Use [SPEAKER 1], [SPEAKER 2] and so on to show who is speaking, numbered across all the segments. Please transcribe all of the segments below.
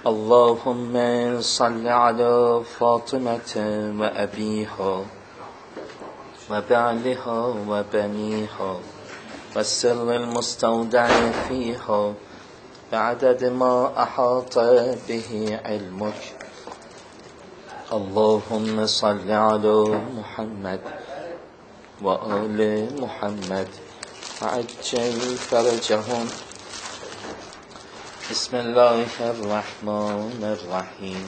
[SPEAKER 1] اللهم صل على فاطمة وأبيها وبعلها وبنيها والسر المستودع فيها بعدد ما أحاط به علمك. اللهم صل على محمد وآل محمد وعجل فرجهم. بسم الله الرحمن الرحیم.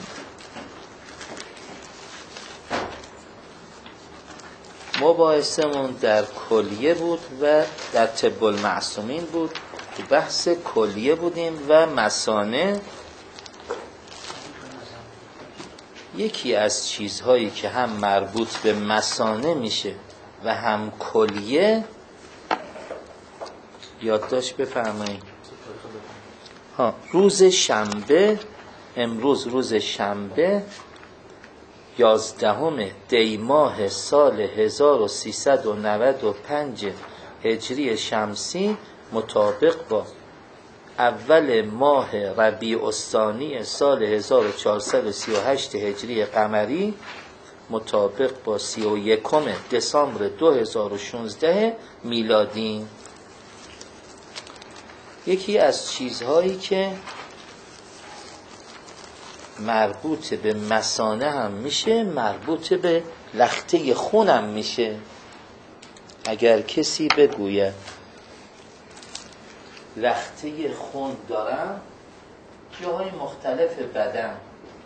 [SPEAKER 1] مباحثمون در کلیه بود و در طب المعصومین بود. تو بحث کلیه بودیم و مثانه یکی از چیزهایی که هم مربوط به مثانه میشه و هم کلیه. یادداشت بفرمایید. روز شنبه، امروز روز شنبه 11 دی ماه سال 1395 هجری شمسی مطابق با اول ماه ربیع الثانی سال 1438 هجری قمری مطابق با 31 دسامبر 2016 میلادی. یکی از چیزهایی که مربوط به مثانه هم میشه مربوط به لخته خون هم میشه. اگر کسی بگوید لخته خون دارم جاهای مختلف بدن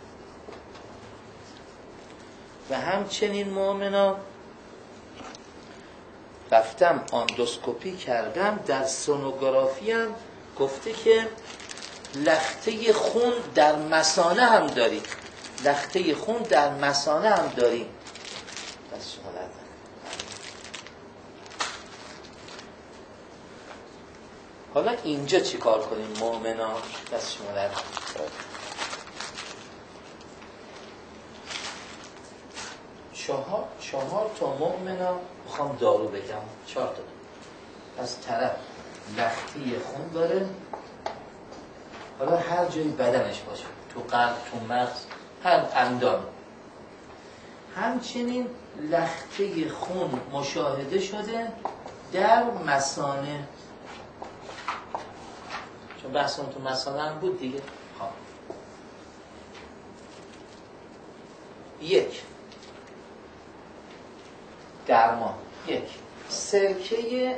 [SPEAKER 1] و همچنین مؤمنا رفتم اندوسکوپی کردم، در سونوگرافی هم گفته که لخته خون در مثانه هم داریم. لخته خون در مثانه هم داریم. بس حالا اینجا چی کار کنیم مؤمنا؟ بس شما چهار تا مؤمنا میخوام دارو بگم. 4 تا. از طرف لخته خون داره، حالا هر جایی بدنش باشه، تو قلب، تو مغز، هر اندام. همچنین لخته خون مشاهده شده در مثانه، چون بحثمون تو مثانه هم بود دیگه. یک درمان، یک سرکه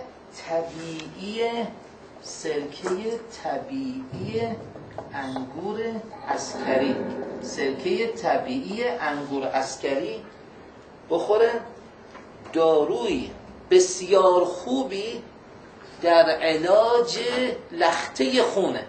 [SPEAKER 1] طبیعی انگور عسکری، سرکه طبیعی انگور عسکری بخوره. داروی بسیار خوبی در علاج لخته خونه.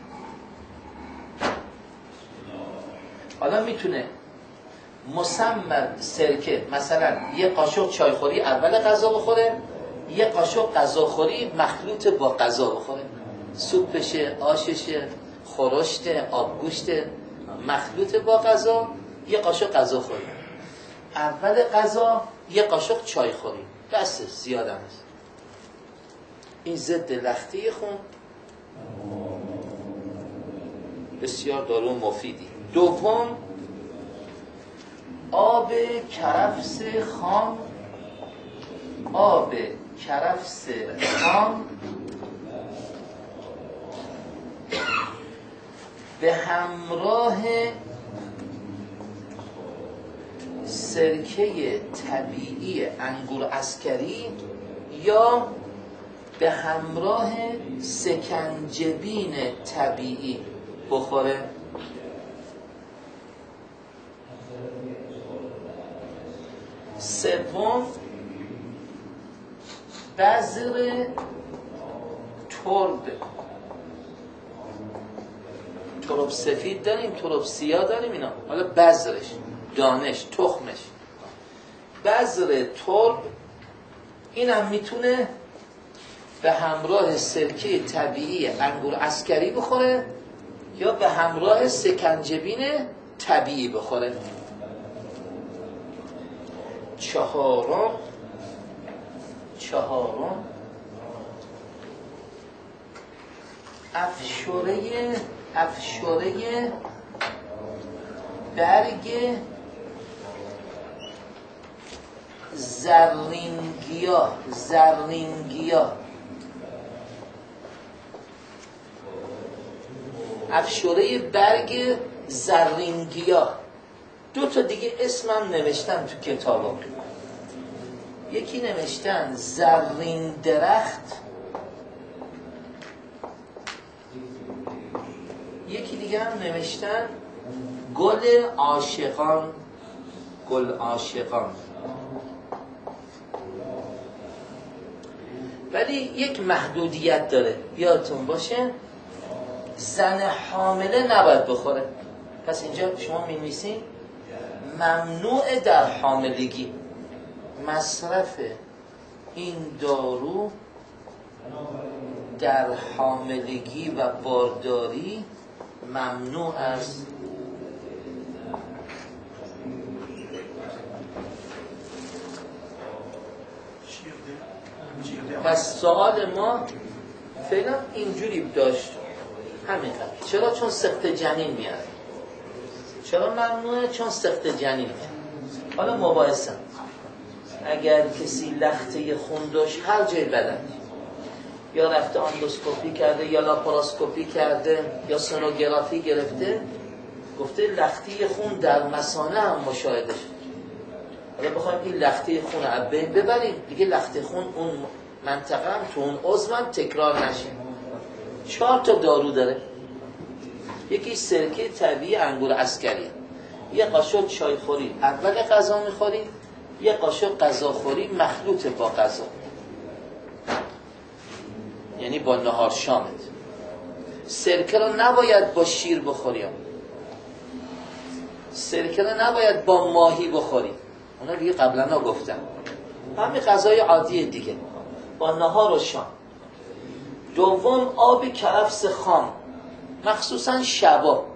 [SPEAKER 1] حالا میتونه مسمن سرکه، مثلا یه قاشق چایخوری اول غذا بخوره، یه قاشق غذاخوری مخلوط با غذا بخوره. سوپشه، آششه، خورشته، آبگوشت مخلوط با غذا، یه قاشق غذاخوری. اول غذا یه قاشق چایخوری. بس، زیاد هم هست. این ضد لخته خون بسیار دارو مفیدی. دوم آب کرفس خام. آب کرفس خام به همراه سرکه طبیعی انگور عسکری یا به همراه سکنجبین طبیعی بخوره. سوم بذر ترب. ترب سفید داریم، ترب سیاه داریم، اینا حالا بذرش، دانش، تخمش. بذر ترب اینم میتونه به همراه سرکه طبیعی انگور عسکری بخوره یا به همراه سکنجبین طبیعی بخوره. چهارم افشوره برگ زرینگیاه، افشوره برگ زرینگیاه. دو تا دیگه اسمم نوشتن تو کتابم، یکی نوشتن زرین درخت، یکی دیگه هم نوشتن گل عاشقان. ولی یک محدودیت داره، یادتون باشه زن حامله نباید بخوره. پس اینجا شما می‌نویسین ممنوع در حاملگی مصرف این دارو در حاملگی و بارداری ممنوع است. پس سوال ما فعلا اینجوری داشت، همینقدر. چرا؟ چون سقط جنین میاد. چرا ممنوعه؟ چون سقط جنین میاد. حالا مباحثه، اگر کسی لخته خون داشت هر جای بدن، یا رفته اندوسکوپی کرده یا لاپاراسکوپی کرده یا سونوگرافی گرفته، گفته لخته خون در مثانه هم مشاهده شد. حالا بخوایم این لخته خون رو از بین ببریم، دیگه لخته خون اون منطقه هم تو اون عضو هم تکرار نشه. 4 تا دارو داره. یکی سرکه طبیعی انگور عسکری، یه قاشق چایخوری اول غذا میخوری، یه قاشق غذاخوری مخلوط با غذا، یعنی با نهار شامت. سرکه رو نباید با شیر بخوری، سرکه رو نباید با ماهی بخوری، اونا دیگه قبلا گفتم. همین غذای عادی دیگه با نهار و شام. دوم آب کرفس خام، مخصوصا شبا،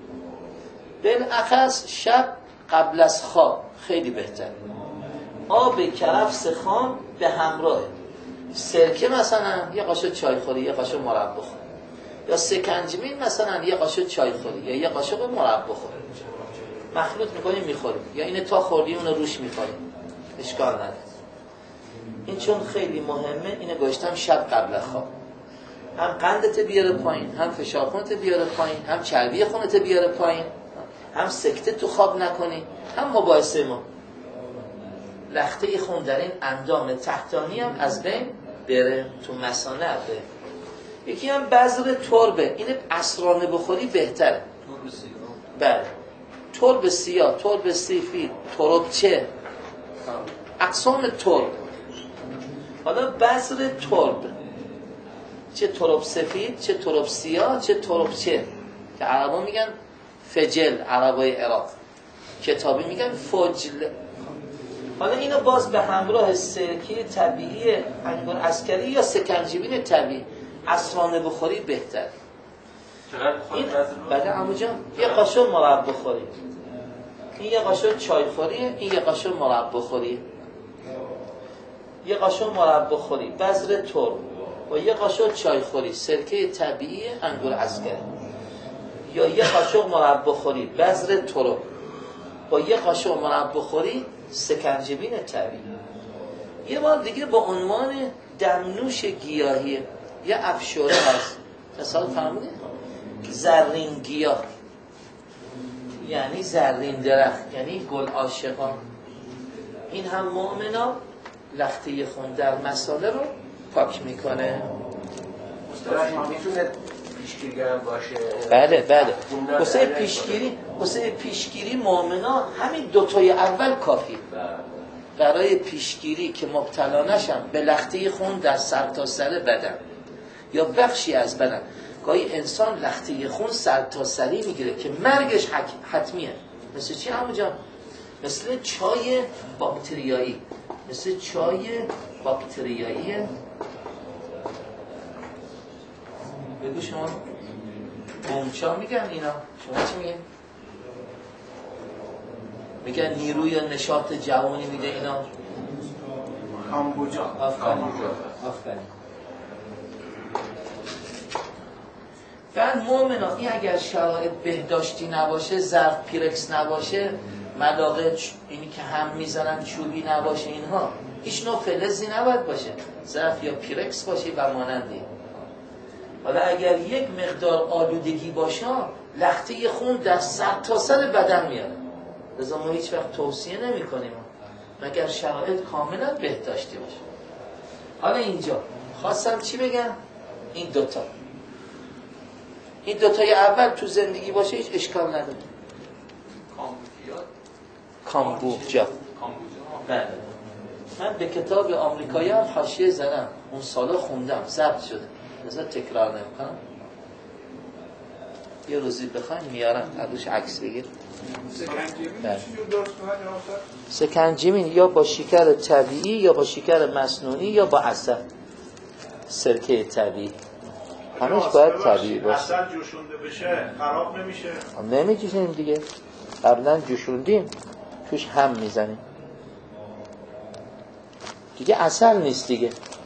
[SPEAKER 1] بالاخص شب قبل از خواب خیلی بهتر. آب کرفس خام به همراه سرکه، مثلا یه قاشق چای خوری، یه قاشق مربا خوری، یا سکنجبین مثلا یه قاشق چای خوری یا یه قاشق مربا خوری، مخلوط میکنیم میخوریم، یا اینه تا خوردی اون رو روش میخوریم، اشکال نداره. این چون خیلی مهمه، اینو گوشتم شب قبل از خواب. هم قندت بیاره پایین، هم فشار خونت بیاره پایین، هم چربی خونت بیاره پایین، هم سکته تو خواب نکنی، هم مباحثه ما لخته خون در این اندام تحتانی هم از بین بره، تو مثانه بره. یکی هم بذر تربه، این عصرانه بخوری بهتره. بله، ترب سیاه، ترب سفید، تربچه، اقسام ترب. حالا بذر ترب، چه ترب سفید، چه ترب سیاه، چه تربچه، که عربا میگن فجل، عربای عراق، کتابی میگن فجل. حالا اینو باز به همراه سرکه طبیعی انگور عسکری یا سکنجبین طبیعی عصرانه بخوری بهتر. این بعد عمو جان یه قاشق مربا بخوری، این یه قاشق چای خوریه، این یه قاشق مربا بخوری، یه قاشق مربا بخوری بذر ترب و یه قاشق چای خوری سرکه طبیعی انگور عسکری، یا یه قاشق مربا بخوری بذر ترب با یه قاشق مربا بخوری سکنجبین طبیعی. یه بار دیگه با عنوان دمنوش گیاهی یه افشوره هست، مثال فرمودید زرین گیاه، یعنی زرین درخت، یعنی گل عاشقان. این هم مؤمنا لخته خون در مساله رو پاک میکنه.
[SPEAKER 2] میتونه پیشگیری هم باشه.
[SPEAKER 1] بله بله، واسه پیشگیری مؤمنا همین دوتای اول کافی برای پیشگیری که مبتلا نشن به لخته خون در سرتاسر بدن یا بخشی از بدن. گاهی انسان لخته خون سرتاسری میگیره که مرگش حتمیه. مثل چی عمو جان؟ مثل چای باکتریایی، مثل چای باکتریایی. بگو شما بومچا میگن اینا، شما چی میگن؟ میگن نیروی نشاط جوانی میده اینا.
[SPEAKER 2] کامبوجا.
[SPEAKER 1] آفرین. بعد مؤمنا این اگر شرایط بهداشتی نباشه، ظرف پیرکس نباشه، ملاقه اینی که هم میزنن چوبی نباشه، اینها هیچ نوع فلزی نباید باشه، ظرف یا پیرکس باشه و مانندی. حالا اگر یک مقدار آلودگی باشه لخته خون در سرتاسر بدن میاره، لذا ما هیچ وقت توصیه نمی کنیم مگر شرایط کاملا بهداشتی باشه. حالا اینجا خواستم چی بگم؟ این دوتای اول تو زندگی باشه هیچ اشکال نداره. کامبوجا. بله. من به کتاب آمریکایی هم حاشیه زدم، اون سالا خوندم، ضبط شده، لذا تکرار نمیکنم. یه روزی بخوایم میارم ازش عکس بگیر. سکنجبین یا با شکر طبیعی یا با شکر مصنوعی یا با عسل، سرکه طبیعی، همش باید طبیعی باشه.
[SPEAKER 3] عسل جوشونده بشه خراب نمیشه؟
[SPEAKER 1] نمیجوشیم دیگه، قبلا جوشوندیم توش هم میزنیم دیگه، عسل نیست دیگه.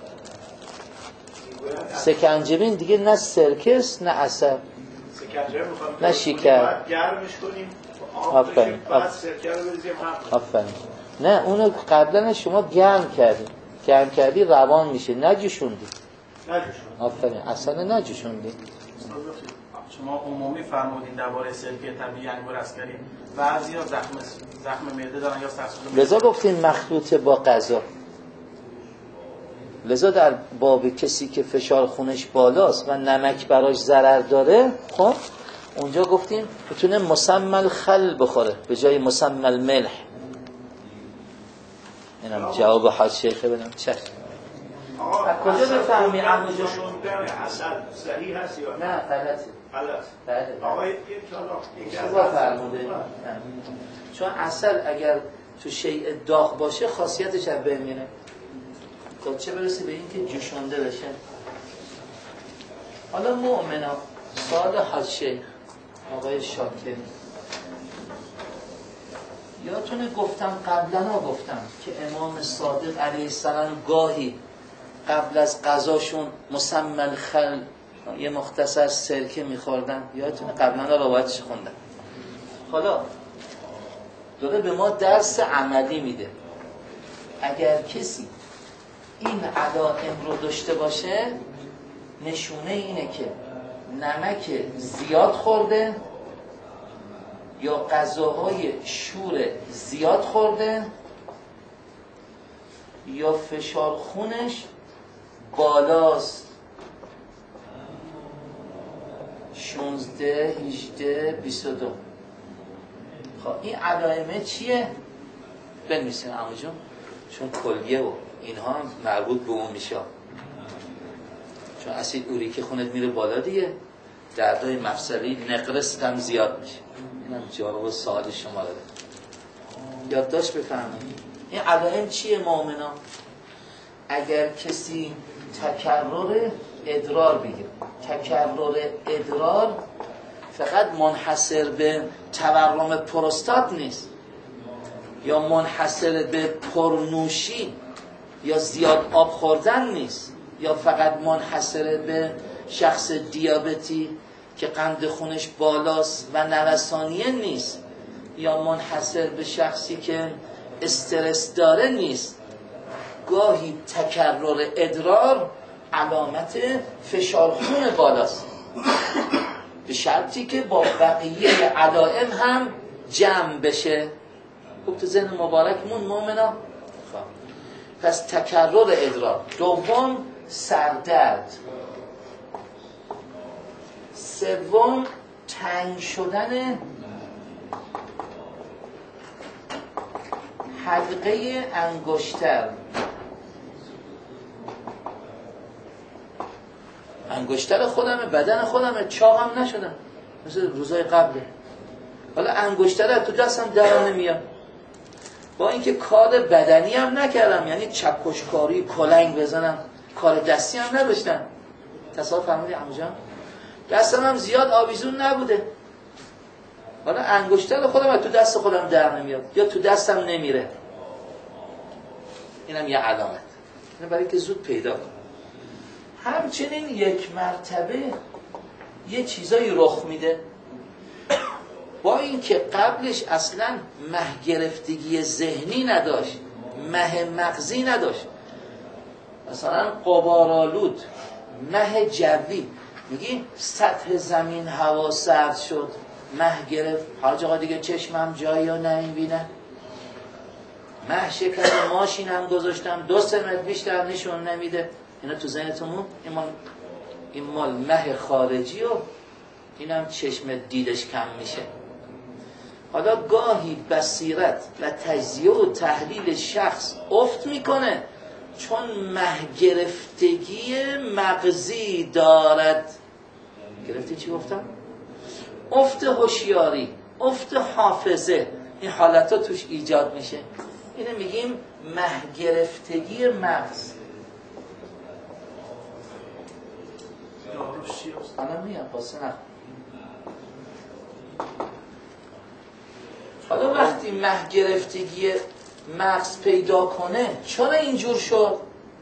[SPEAKER 1] سکنجبین دیگه نه سرکه است نه عسل نه شکر.
[SPEAKER 3] گرمش کنیم
[SPEAKER 1] آفرین،
[SPEAKER 3] بعد سرکه رو بریزیم هم.
[SPEAKER 1] آفرین. نه اونو قبلا شما گرم کردی روان میشه، نجوشوندی. آفرین، اصلا نجوشوندی.
[SPEAKER 4] شما عمومی فرمودین درباره سرکه طبیعی انگور عسکری، بعضیا زخم معده دارن یا سرسوزی،
[SPEAKER 1] لذا گفتین مخلوط با غذا. لذا در باب کسی که فشار خونش بالاست و نمک براش ضرر داره، خب اونجا گفتیم بتونه مسمى خل بخوره به جای مسمى ملح. اینم جواب حاج شیخه بدم. چشم. از کجا بفهمی عمو جون؟
[SPEAKER 3] عسل صحیح هست یا
[SPEAKER 1] نه غلطه.
[SPEAKER 3] غلط. آقا یک
[SPEAKER 1] اشتباه فرموده. چون عسل اگر تو شیء داغ باشه خاصیتش از بین میره. تا چه برسه به این که جوشانده بشه. حالا مؤمنا سوال حاج شیخ آقای شاکر، یادتونه گفتم که امام صادق علیه السلام گاهی قبل از غذاشون مسمى الخل یه مختصر سرکه میخوردن، یادتونه قبلا روایتش خوندم. حالا داره به ما درس عملی میده. اگر کسی این علائم رو داشته باشه نشونه اینه که نمک زیاد خورده یا غذاهای شور زیاد خورده یا فشار خونش بالاست، 16 18 22. خب این علائمه چیه؟ بنویسین عمو جون، چون کلیه و اینها هم مربوط به اون میشه، چون اسید اوریک خونت میره بالا دیگه، دردای مفصلی نقرس هم زیاد میشه. اینم جواب سوال شما رو یادداشت بفرمایید. این علائم چیه مؤمنا؟ اگر کسی تکرر ادرار بگیره، تکرر ادرار فقط منحصر به تورم پروستات نیست یا منحصر به پرنوشی یا زیاد آب خوردن نیست یا فقط منحصر به شخص دیابتی که قند خونش بالاست و نوسانیه نیست یا منحصر به شخصی که استرس داره نیست. گاهی تکرر ادرار علامت فشار خون بالاست، به شرطی که با بقیه علائم هم جمع بشه. خوب تو ذهن مبارکمون مؤمنا. پس تکرر ادرار. دوم سردرد. سوم تنگ شدن حلقه انگشتر. انگشتر خودمه، بدن خودمه، چاقم نشدم مثل روزای قبله. حالا انگشتر تو دستم در نمیاد، با اینکه کار بدنی هم نکردم، یعنی چکشکاری، کلنگ بزنم، کار دستی هم نداشتم. تصادف فرمودی عمو جان؟ دستم هم زیاد آویزون نبوده، حالا انگشتر خودم تو دست خودم در نمیاد یا تو دستم نمیره. اینم یه علامت، اینه برای که زود پیدا کنم. همچنین یک مرتبه یه چیزایی رخ میده با اینکه قبلش اصلا مه گرفتگی ذهنی نداشت، مه مغزی نداشت. مثلا غبارآلود، مه جوی، میگی سطح زمین هوا سرد شد، مه گرفت، حاج آقا دیگه چشمم جایی رو نمیبینه، مه شکن ماشینم گذاشتم 2 متر بیشتر نشون نمیده. اینا تو ذهنتون این مال مه خارجی و اینم چشم دیدش کم میشه. حالا گاهی بصیرت و تجزیه و تحلیل شخص افت میکنه چون مه گرفتگی مغزی دارد. گرفتی چی گفتم؟ افت هوشیاری، افت حافظه، این حالتا توش ایجاد میشه. اینه میگیم مه گرفتگی مغز. الان میام پاسه نخون. حالا وقتی مه گرفتگی مغز پیدا کنه چرا اینجور شد؟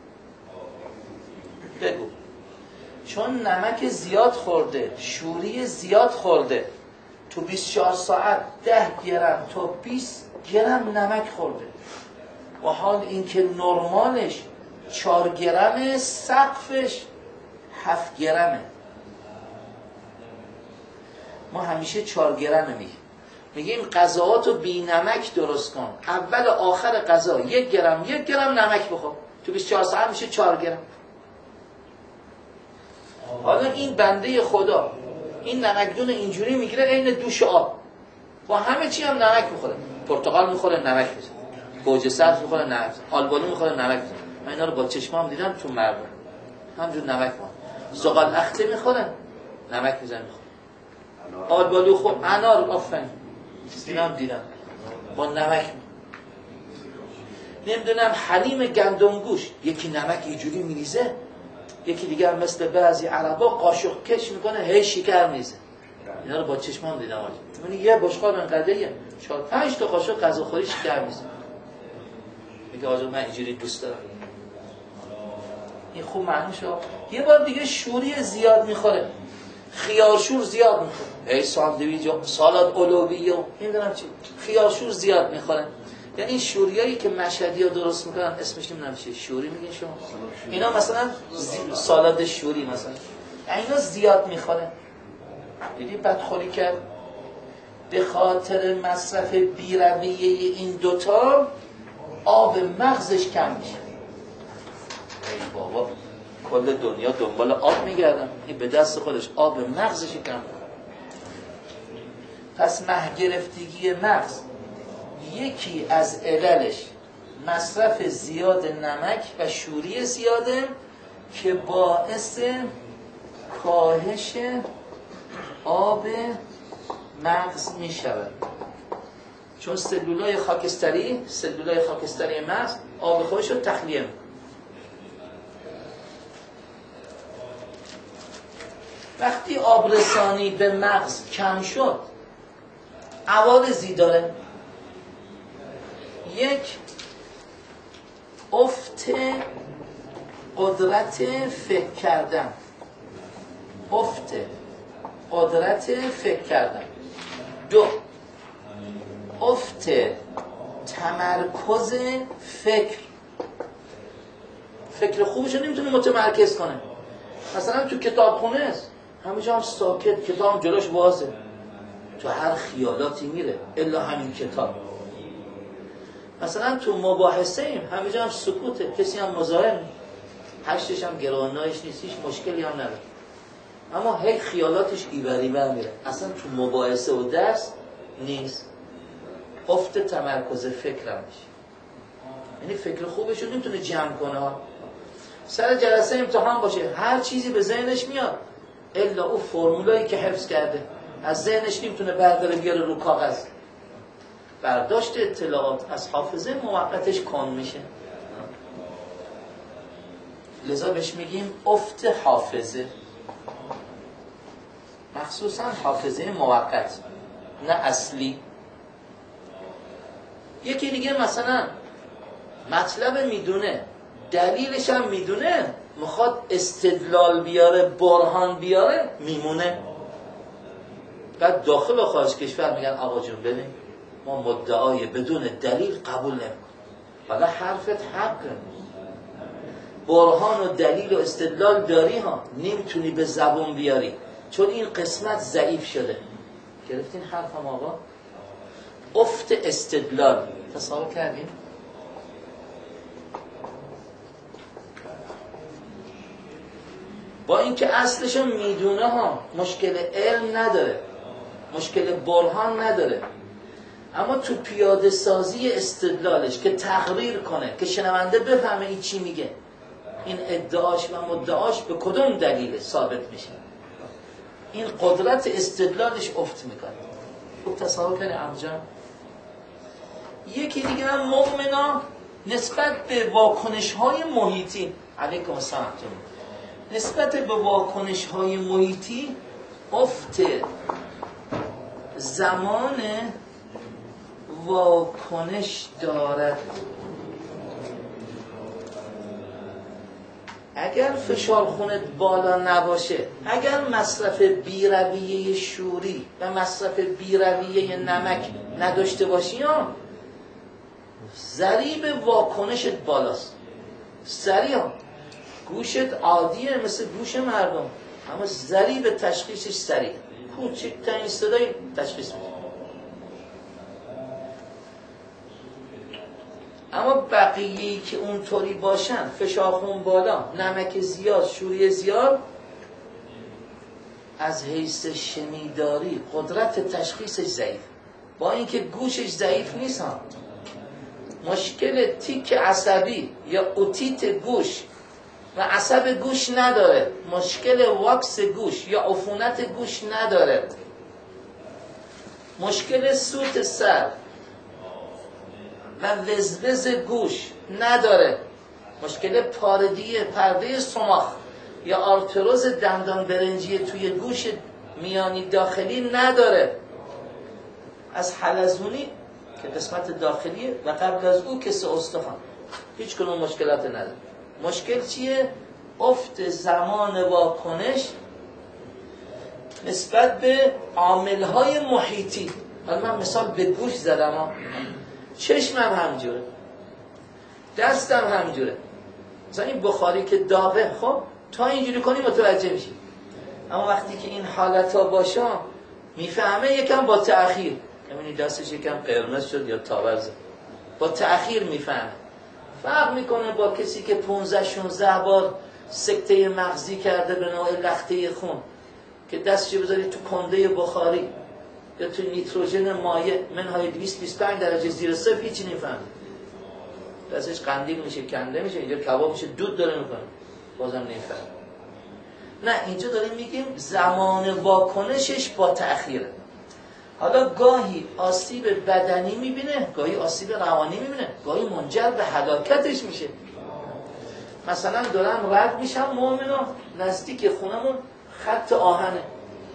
[SPEAKER 1] بگو. چون نمک زیاد خورده، شوری زیاد خورده. تو 24 ساعت 10 گرم تا 20 گرم نمک خورده. و حال اینکه نرمالش 4 گرمه، سقفش 7 گرمه. ما همیشه 4 گرمه میگیم غذاهاتو بی نمک درست کن. اول و آخر غذا 1 گرم نمک بخور. تو 24 ساعت میشه 4 گرم. حالا این بنده خدا این نمکدون اینجوری میگیره عین دوش آب، با همه چی هم نمک میخوره. پرتقال میخوره نمک میزنه، گوجه سبز میخوره نمک میزنه، آلبالو میخوره نمک میزنه. من اینا رو با چشمام دیدم تو مردم همجور نمک میخوره. زغال اخته میخوره نمک میزنه میخوره. آلبالو خور، انار، آفرین دیدم با نمک. نمیدونم حلیم گندمگوش یکی نمک اینجوری میریزه، یکی دیگر مثل بعضی عربا قاشق کش میکنه هی شکر میزه. اینا رو با چشمام دیدم. من یه بشقاب انقدریه 4-5 تا قاشق غذاخوری شکر میزه. میگه آقا من اینجوری دوست دارم. این خوب معنی شد. یه بار دیگه شوری زیاد میخوره، خیارشور زیاد میخوره، هی ساندویچ و سالاد اولوی و نمیدونم چی، خیارشور زیاد میخوره. یعنی این شوریایی که مشهدی ها درست میکنن اسمش نمیشه شوری میگین شما. اینا مثلا سالاد شوری مثلا، اینا زیاد میخوره. دیدی بدخوری کرد به خاطر مصرف بی‌رویه این دوتا آب مغزش کم میشه. ای بابا کل دنیا دنبال آب میگردن، این به دست خودش آب مغزش کم کنه. پس مه گرفتگی مغز یکی از عللش مصرف زیاد نمک و شوری زیاده که باعث کاهش آب مغز می شود. چون سلولای خاکستری مغز آب خودش رو تخلیه می. وقتی آب رسانی به مغز کم شد عوارضی داره. یک، افت قدرت فکر کردن. دو، افت تمرکز فکر خوبش رو نمیتونه متمرکز کنه. مثلا تو کتابخونه است همه جا هم ساکت، کتاب جلوش بازه، تو هر خیالاتی میره الا همین کتاب. مثلا تو مباحثه ایم همه جا هم سکوته، کسی هم مزاحم نیست، هشتش هم گرانایش نیست، هیچ مشکلی هم نداره، اما هی خیالاتش ایوریور میره، اصلا تو مباحثه و درس نیست. افت تمرکز فکرم میشه. یعنی فکر خوبش رو نمیتونه جمع کنه. سر جلسه امتحان باشه هر چیزی به ذهنش میاد الا اون فرمولایی که حفظ کرده از ذهنش نمیتونه برداره بیاره رو کاغذ. برداشت اطلاعات از حافظه موقتش کن میشه. لذا بهش میگیم افت حافظه، مخصوصا حافظه موقت نه اصلی. یکی دیگه مثلا مطلب میدونه، دلیلش هم میدونه، میخواد استدلال بیاره، برهان بیاره، میمونه. بعد داخل و خارج کشور میگن آقا جون ببین ما مدعای بدون دلیل قبول نمیکنیم. حالا حرفت حقه، برهان و دلیل و استدلال داری ها، نمیتونی به زبون بیاری چون این قسمت ضعیف شده. گرفتین حرفم آقا؟ افت استدلال تصور کردیم؟ با اینکه اصلشو میدونه ها، مشکل علم نداره، مشکل برهان نداره، اما تو پیاده سازی استدلالش که تقریر کنه که شنونده بفهمه این چی میگه، این ادعاش و مدعاش به کدوم دلیل ثابت میشه، این قدرت استدلالش افت میکنه. خوب تصور کنی امجان. یکی دیگه هم مؤمنا نسبت به واکنش های محیطی، علیکم السلام، نسبت به واکنش های محیطی افت زمان واکنش دارد. اگر فشار خونت بالا نباشه، اگر مصرف بی‌رویه شوری و مصرف بی‌رویه نمک نداشته باشی، ضریب واکنشت بالاست. سریع گوشت عادیه مثل گوش مردم، اما ضریب تشخیصش سریع، کوچکترین صدای تشخیص میده. اما بقیه‌ای که اونطوری باشن، فشار خون بالا، نمک زیاد، شوری زیاد، از حیث شنیداری قدرت تشخیصش ضعیف. با اینکه گوشش ضعیف نیست ها، مشکل تیک عصبی یا اوتیت گوش و عصب گوش نداره، مشکل واکس گوش یا عفونت گوش نداره، مشکل سوت سر و وزوز گوش نداره، مشکل پرده سماخ یا آرتروز دندان برنجی توی گوش میانی داخلی نداره، از حلزونی که قسمت داخلیه و قبل از او کسه استخوان، هیچ کنون مشکلات نداره. مشکل چیه؟ افت زمان واکنش نسبت به عاملهای محیطی. حالا من مثال به گوش زدم، چشمم همجوره، دستم همجوره، مثلا این بخاری که داغه، خب تا اینجوری کنی متوجه میشی، اما وقتی که این حالت ها باشه میفهمه یکم با تأخیر، یعنی دستش یکم قرمز شد یا تاورزه، با تأخیر میفهمه. فرق میکنه با کسی که 15-16 بار سکته مغزی کرده به نوع لخته خون که دستش بذاری تو کنده بخاری یا تو نیتروژن مایع منهای 225 درجه زیر صفر، هیچی نمیفهمه، دستش قندیل میشه، کنده میشه، اینجا کباب میشه، دود داره میکنه، بازم نمیفهمه. نه، اینجا داریم میگیم زمان واکنشش با تأخیره. حالا گاهی آسیب بدنی میبینه، گاهی آسیب روانی میبینه، گاهی منجر به هلاکتش میشه. مثلا دارم رد میشم مؤمنا، نزدیک خونمون خط آهنه،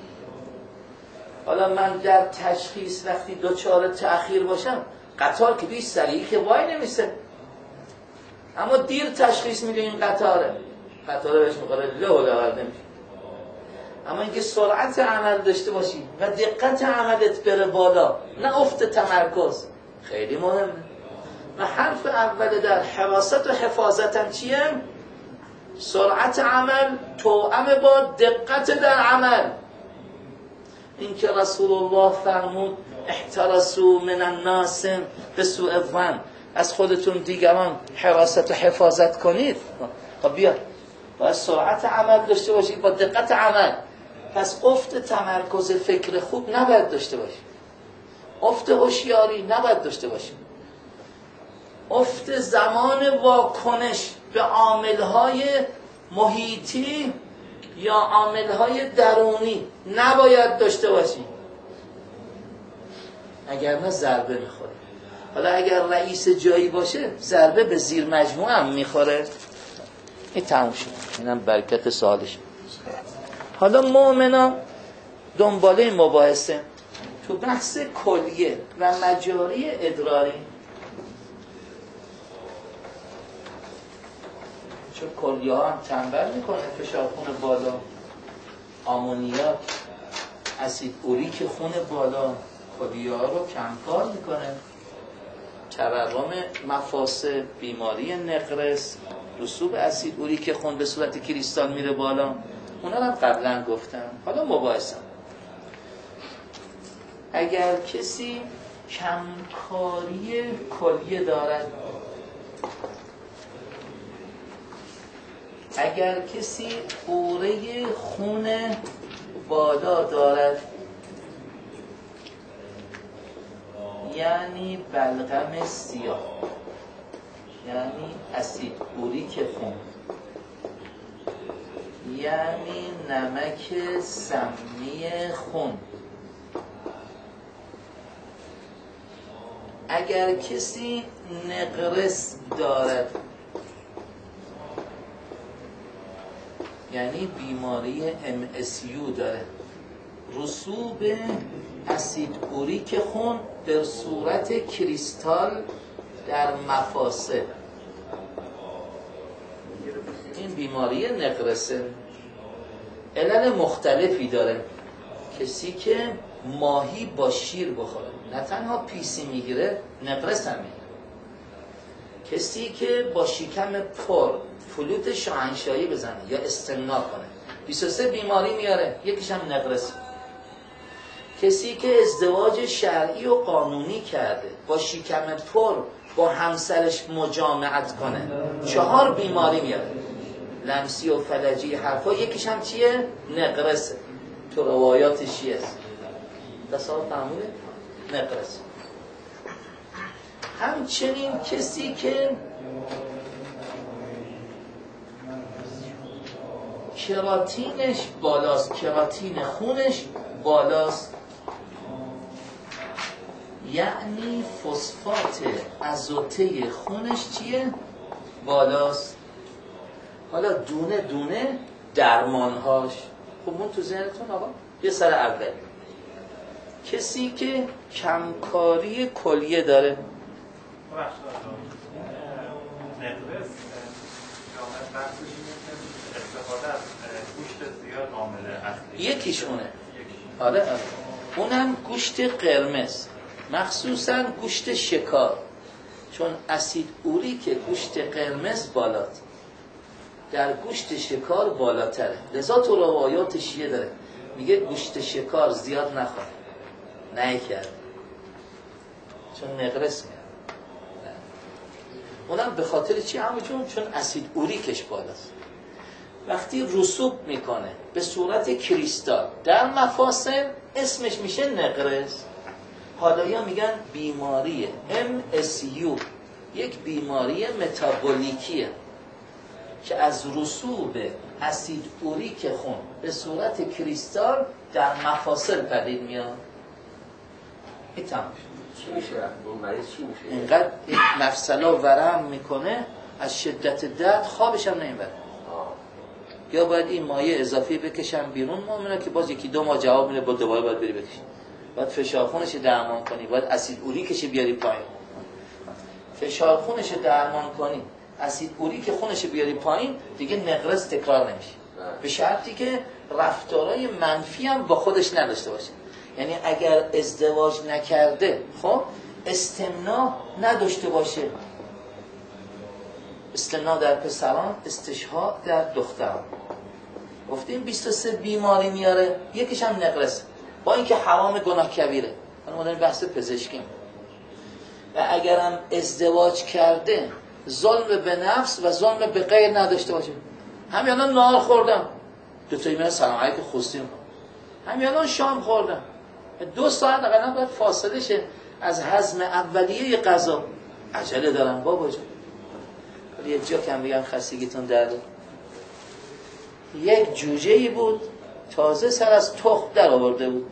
[SPEAKER 1] حالا من در تشخیص وقتی دوچار تأخیر باشم، قطار که بیش سریعی که وای نمیسه، اما دیر تشخیص میده این قطاره بهش میخوره له و لورد نمیشه. اما اینکه سرعت عمل داشته باشی و دقت عملت بره بالا، نه افت تمرکز، خیلی مهمه. و حرف اول در حراست و حفاظت هم چیه؟ سرعت عمل توأم با دقت در عمل. این که رسول الله فرمود احترسوا من الناس بسوء الظن، از خودتون دیگران حراست و حفاظت کنید. خب بیا، باید سرعت عمل داشته باشید با دقت عمل. پس افت تمرکز فکر خوب نباید داشته باشید، افت هوشیاری نباید داشته باشید، افت زمان واکنش به عاملهای محیطی یا عاملهای درونی نباید داشته باشید، اگر نه ضربه میخوره. حالا اگر رئیس جایی باشه ضربه به زیر مجموعه هم میخوره. این تموم شد، اینم برکت سوالش. حالا مؤمنا دنباله مباحثه تو بحث کلیه و مجاری ادراری، چون کلیه ها هم تنبل میکنه، فشار خون بالا، آمونیاک، اسید اوریک خون بالا کلیه‌ها رو کمکار میکنه، تورم مفاصل، بیماری نقرس، رسوب اسید اوریک خون به صورت کریستال میره بالا. اونا رو هم قبلا گفتم. حالا مباحثم، اگر کسی کمکاری کلیه دارد، اگر کسی اوره خون بالا دارد، یعنی بلغم سیاه، یعنی اسید اوریک خون، یعنی نمک سمی خون، اگر کسی نقرس دارد، یعنی بیماری MSU داره، رسوب اسید اوریک خون در صورت کریستال در مفاصل، این بیماری نقرسه. علل مختلفی داره. کسی که ماهی با شیر بخوره نه تنها پیسی میگیره، نقرس هم میگیره. کسی که با شکم پر فلوت شاهنشاهی بزنه یا استمنا کنه 23 بیماری میاره، یکیش هم نقرس. کسی که ازدواج شرعی و قانونی کرده با شکم پر با همسرش مجامعت کنه 4 بیماری میاره، لمسی و فلجی حرفا، یکیش هم چیه؟ نقرسه. تو روایات شیعه تصاحب معموله نقرس. همچنین کسی که کراتینش بالاست، کراتین خونش بالاست، یعنی فسفات ازوته خونش چیه؟ بالاست. حالا دونه دونه درمانهاش. خب من تو ذهنتون آقا یه سر اول، کسی که کمکاری کلیه داره، یکیشونه. آره اونم گوشت قرمز، مخصوصا گوشت شکار، چون اسید اوریک گوشت قرمز بالات در گوشت شکار بالاتره. لذا تو روایات شیعه داره میگه گوشت شکار زیاد نخور، نه کرد چون نقرس میاد. اونم به خاطر چی؟ همون چون اسید اوریکش بالاست. وقتی رسوب میکنه به صورت کریستال در مفاصل اسمش میشه نقرس. حالا یا میگن بیماری MSU، یک بیماری متابولیکیه که از رسوب اسید اوریک خون به صورت کریستال در مفاصل پدید میاد. این تمام
[SPEAKER 2] چی میشه؟ اون مریض چی میشه؟
[SPEAKER 1] اینقدر مفصلا ورم میکنه از شدت درد خوابش هم نمیبره. یا باید این مایع اضافی بکشن بیرون، مؤمنه که باز 1-2 ماه جواب میده، دوباره باید بری بکشی، باید فشار خونش درمان کنی، باید اسید اوریکش بیاری پایین، فشار خونش درمان کنی، اسید اوریک خونش بیاری پایین، دیگه نقرس تکرار نمیشه. به شرطی که رفتارهای منفی هم با خودش نداشته باشه. یعنی اگر ازدواج نکرده، خب استمنا نداشته باشه، استمنا در پسران، استشهاد در دختران. گفتیم 23 بیماری میاره، یکیش هم نقرس، با اینکه حرام گناه کبیره. ما داریم بحث پزشکیم. و اگرم ازدواج کرده ظلم به نفس و ظلم به غیر نداشته باشه. همین الان نهار خوردم، دوتایی میرن سلام علیکم خوستی میکنم، همین الان شام خوردم، 2 ساعت اقلا باید فاصله شه از هضم اولیه غذا. عجله دارم بابا جان. یه جا کم بگم خستگیتون درده. یک جوجه‌ای بود تازه سر از تخم در آورده بود.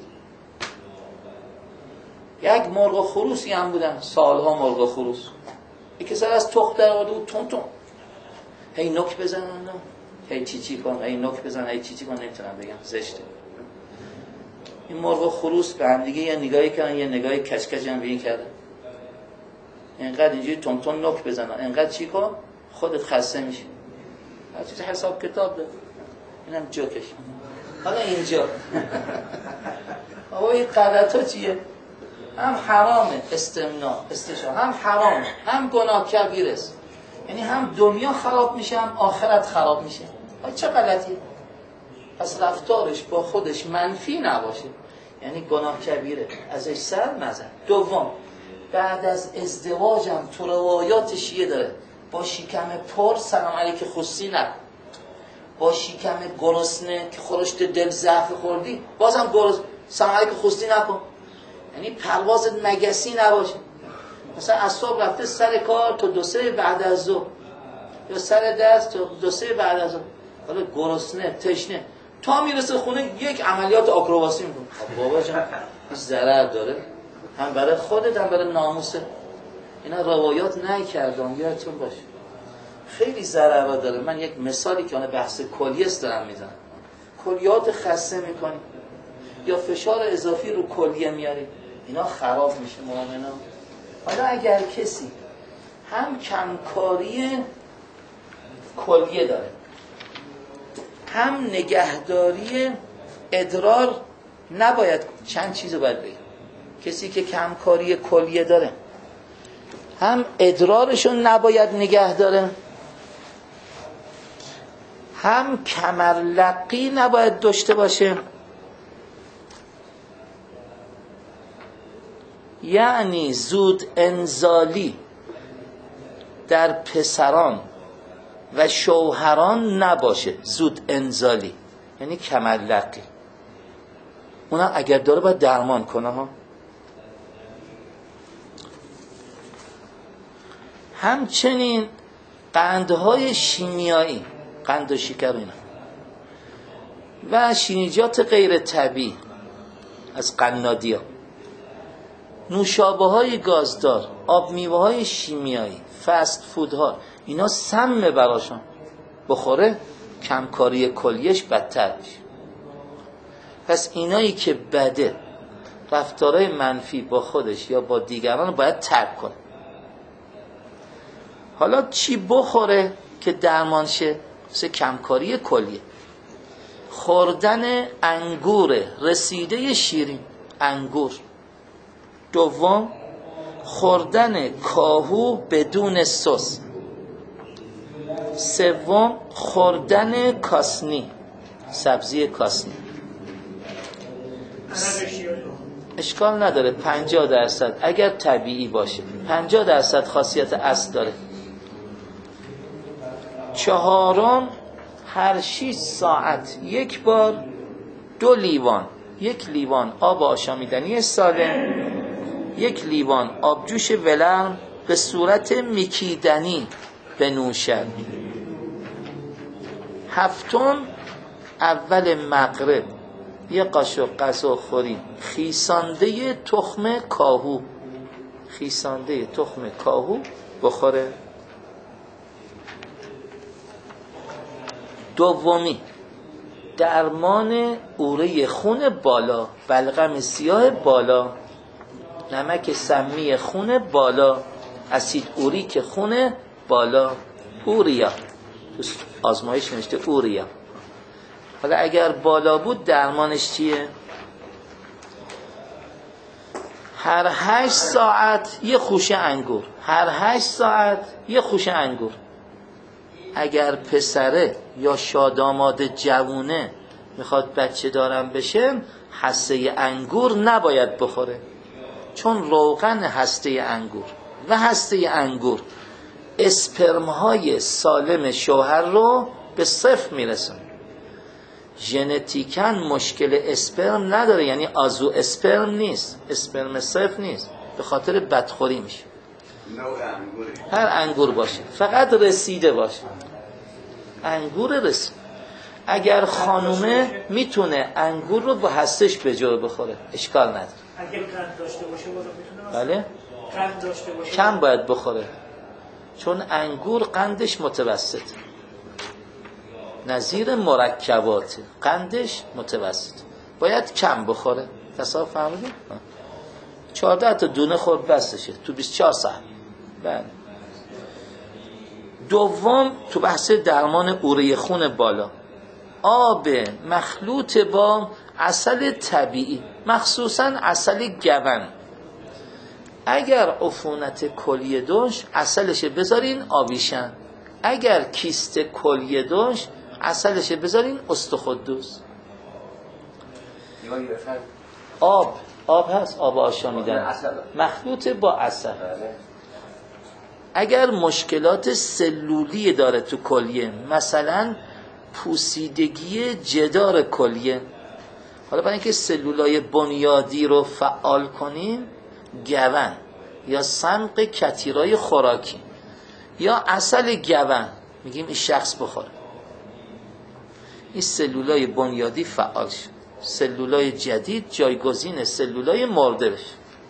[SPEAKER 1] یک مرغ و خروسی هم بودن، سالها مرغ و خروس. یکی سر از تخم در آورده بود، تون تون هی نوک بزنن، هی چی کن، هی نوک بزن، هی چی کن، نمیتونم بگم، زشته. این مرغ و خروس به هم دیگه یه نگاهی کردن، یه نگاهی کچکچ هم به این کردن. اینقدر اینجوری تون تون نوک بزنن، اینقدر چی کن خودت خسته میشی. هر چیز حساب کتاب داره. اینم جوکش. حالا اینجا آقا این غلطا چیه؟ هم حرامه استمناء استشار، هم حرامه، هم گناه کبیره است. یعنی هم دنیا خراب میشه، هم آخرت خراب میشه. چه غلطیه؟ پس رفتارش با خودش منفی نباشه، یعنی گناه کبیره، ازش سر نزن. دوم، بعد از ازدواجم تو روایات شیعه داره با شکم پر سلام علیک خصی نکن، با شکم گرسنه که خورشت دل ضعف خوردی بازم سلام علیک خصی نکن، یعنی پروازت مگسی نباشه. مثلا از صبح رفته سر کار تا 2-3 بعد از ظهر، یا سر درس تا 2-3 بعد از ظهر، حالا گرسنه تشنه تا میرسه خونه یک عملیات آکروباسی میکنه. بابا جان این ضرر داره، هم برای خودت هم برای ناموست. اینا روایات نکردم، یادتون باشه خیلی ضرر داره. من یک مثالی که اون بحث کلیه است دارم میزنم. کلیات خسته میکنی یا فشار اضافی رو کلیه میاری، اینا خراب میشه مؤمنا. حالا اگر کسی هم کمکاری کلیه داره، هم نگهداری ادرار، نباید چند چیزو باید بگیم. کسی که کمکاری کلیه داره، هم ادرارشو نباید نگه داره، هم کمرلقی نباید داشته باشه. یعنی زود انزالی در پسران و شوهران نباشه. زود انزالی یعنی کمرلقی، اونا اگر داره باید درمان کنه ها. همچنین قندهای شیمیایی، قند و شکر اینا و شینیجات غیر طبیعی از قنادیا، نوشابه های گازدار، آب میوه های شیمیایی، فست فودها، اینا سم براشون بخوره کمکاری کلیش بدتر میشه. پس اینایی که بده، رفتارهای منفی با خودش یا با دیگران باید ترک کنه. حالا چی بخوره که درمان شه؟ مثل کمکاری کلیه، خوردن انگور رسیده شیرین، انگور. دوم، خوردن کاهو بدون سس. سوم، خوردن کاسنی، سبزی کاسنی. اشکال نداره 50% اگر طبیعی باشه، 50% خاصیت اصل داره. چهارم، هر 6 ساعت یک بار 2 لیوان، 1 لیوان آب آشامیدنی سالم، 1 لیوان آبجوش ولرم به صورت میکیدنی بنوشد. هفتم، اول مغرب 1 قاشق غذاخوری خیسانده تخم کاهو، خیسانده تخم کاهو بخوره. دومی، درمان اوره خون بالا، بلغم سیاه بالا، نمک سمی خون بالا، اسید اوریک خون بالا، اوریا، آزمایش نوشته اوریا. حالا اگر بالا بود درمانش چیه؟ هر 8 ساعت 1 خوشه انگور، هر 8 ساعت 1 خوشه انگور. اگر پسره یا شاداماد جوونه میخواد بچه دارم بشه، هسته انگور نباید بخوره، چون روغن هسته انگور و هسته انگور اسپرم های سالم شوهر رو به 0 میرسن. ژنتیکاً مشکل اسپرم نداره، یعنی آزو اسپرم نیست، اسپرم 0 نیست، به خاطر بدخوری میشه. هر انگور باشه، فقط رسیده باشه، انگور رسید. اگر خانومه میتونه انگور رو با هستش به جور بخوره، اشکال نداره.
[SPEAKER 5] اگر قند داشته باشه میتونه؟
[SPEAKER 1] بله؟
[SPEAKER 5] قند داشته باشه
[SPEAKER 1] کم باید بخوره، چون انگور قندش متوسط، نظیر مرکبات قندش متوسط، باید کم بخوره. تصاحب فهمیدید؟ 14 تا دونه خورد بسشه تو 24 ساعت. بله. دوم، تو بحث درمان اوره خون بالا، آب مخلوط با عسل طبیعی، مخصوصا عسل گون، اگر عفونت کلیه داشت عسلش بذارین آویشن، اگر کیست کلیه داشت عسلش بذارین استخدوس. آب هست، آب آشامیدن مخلوط با عسل. اگر مشکلات سلولی داره تو کلیه، مثلا پوسیدگی جدار کلیه، حالا برای اینکه سلولای بنیادی رو فعال کنیم، گون یا سنق کتیرای خوراکی یا عسل گون میگیم این شخص بخوره، این سلولای بنیادی فعال شد، سلولای جدید جایگزین سلولای مرده بشه.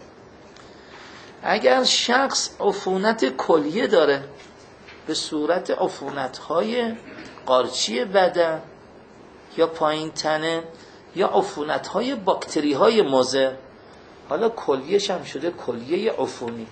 [SPEAKER 1] اگر شخص عفونت کلیه داره به صورت عفونت‌های قارچی بدن یا پایین تنه یا عفونت‌های باکتری‌های مضر، حالا کلیه‌ش هم شده کلیه عفونی،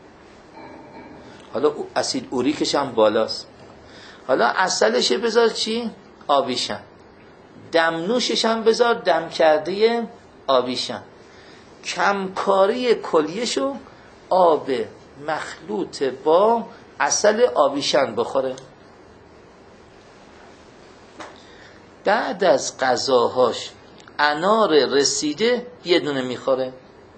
[SPEAKER 1] حالا اسید اوریکش هم بالاست، حالا عسلش بذار چی؟ آبیشن، دمنوشش هم بذار دم کرده آبیشن. کمکاری کلیه‌شو آب مخلوط با عسل آبیشن بخوره. بعد از غذاهاش انار رسیده یه دونه میخوره.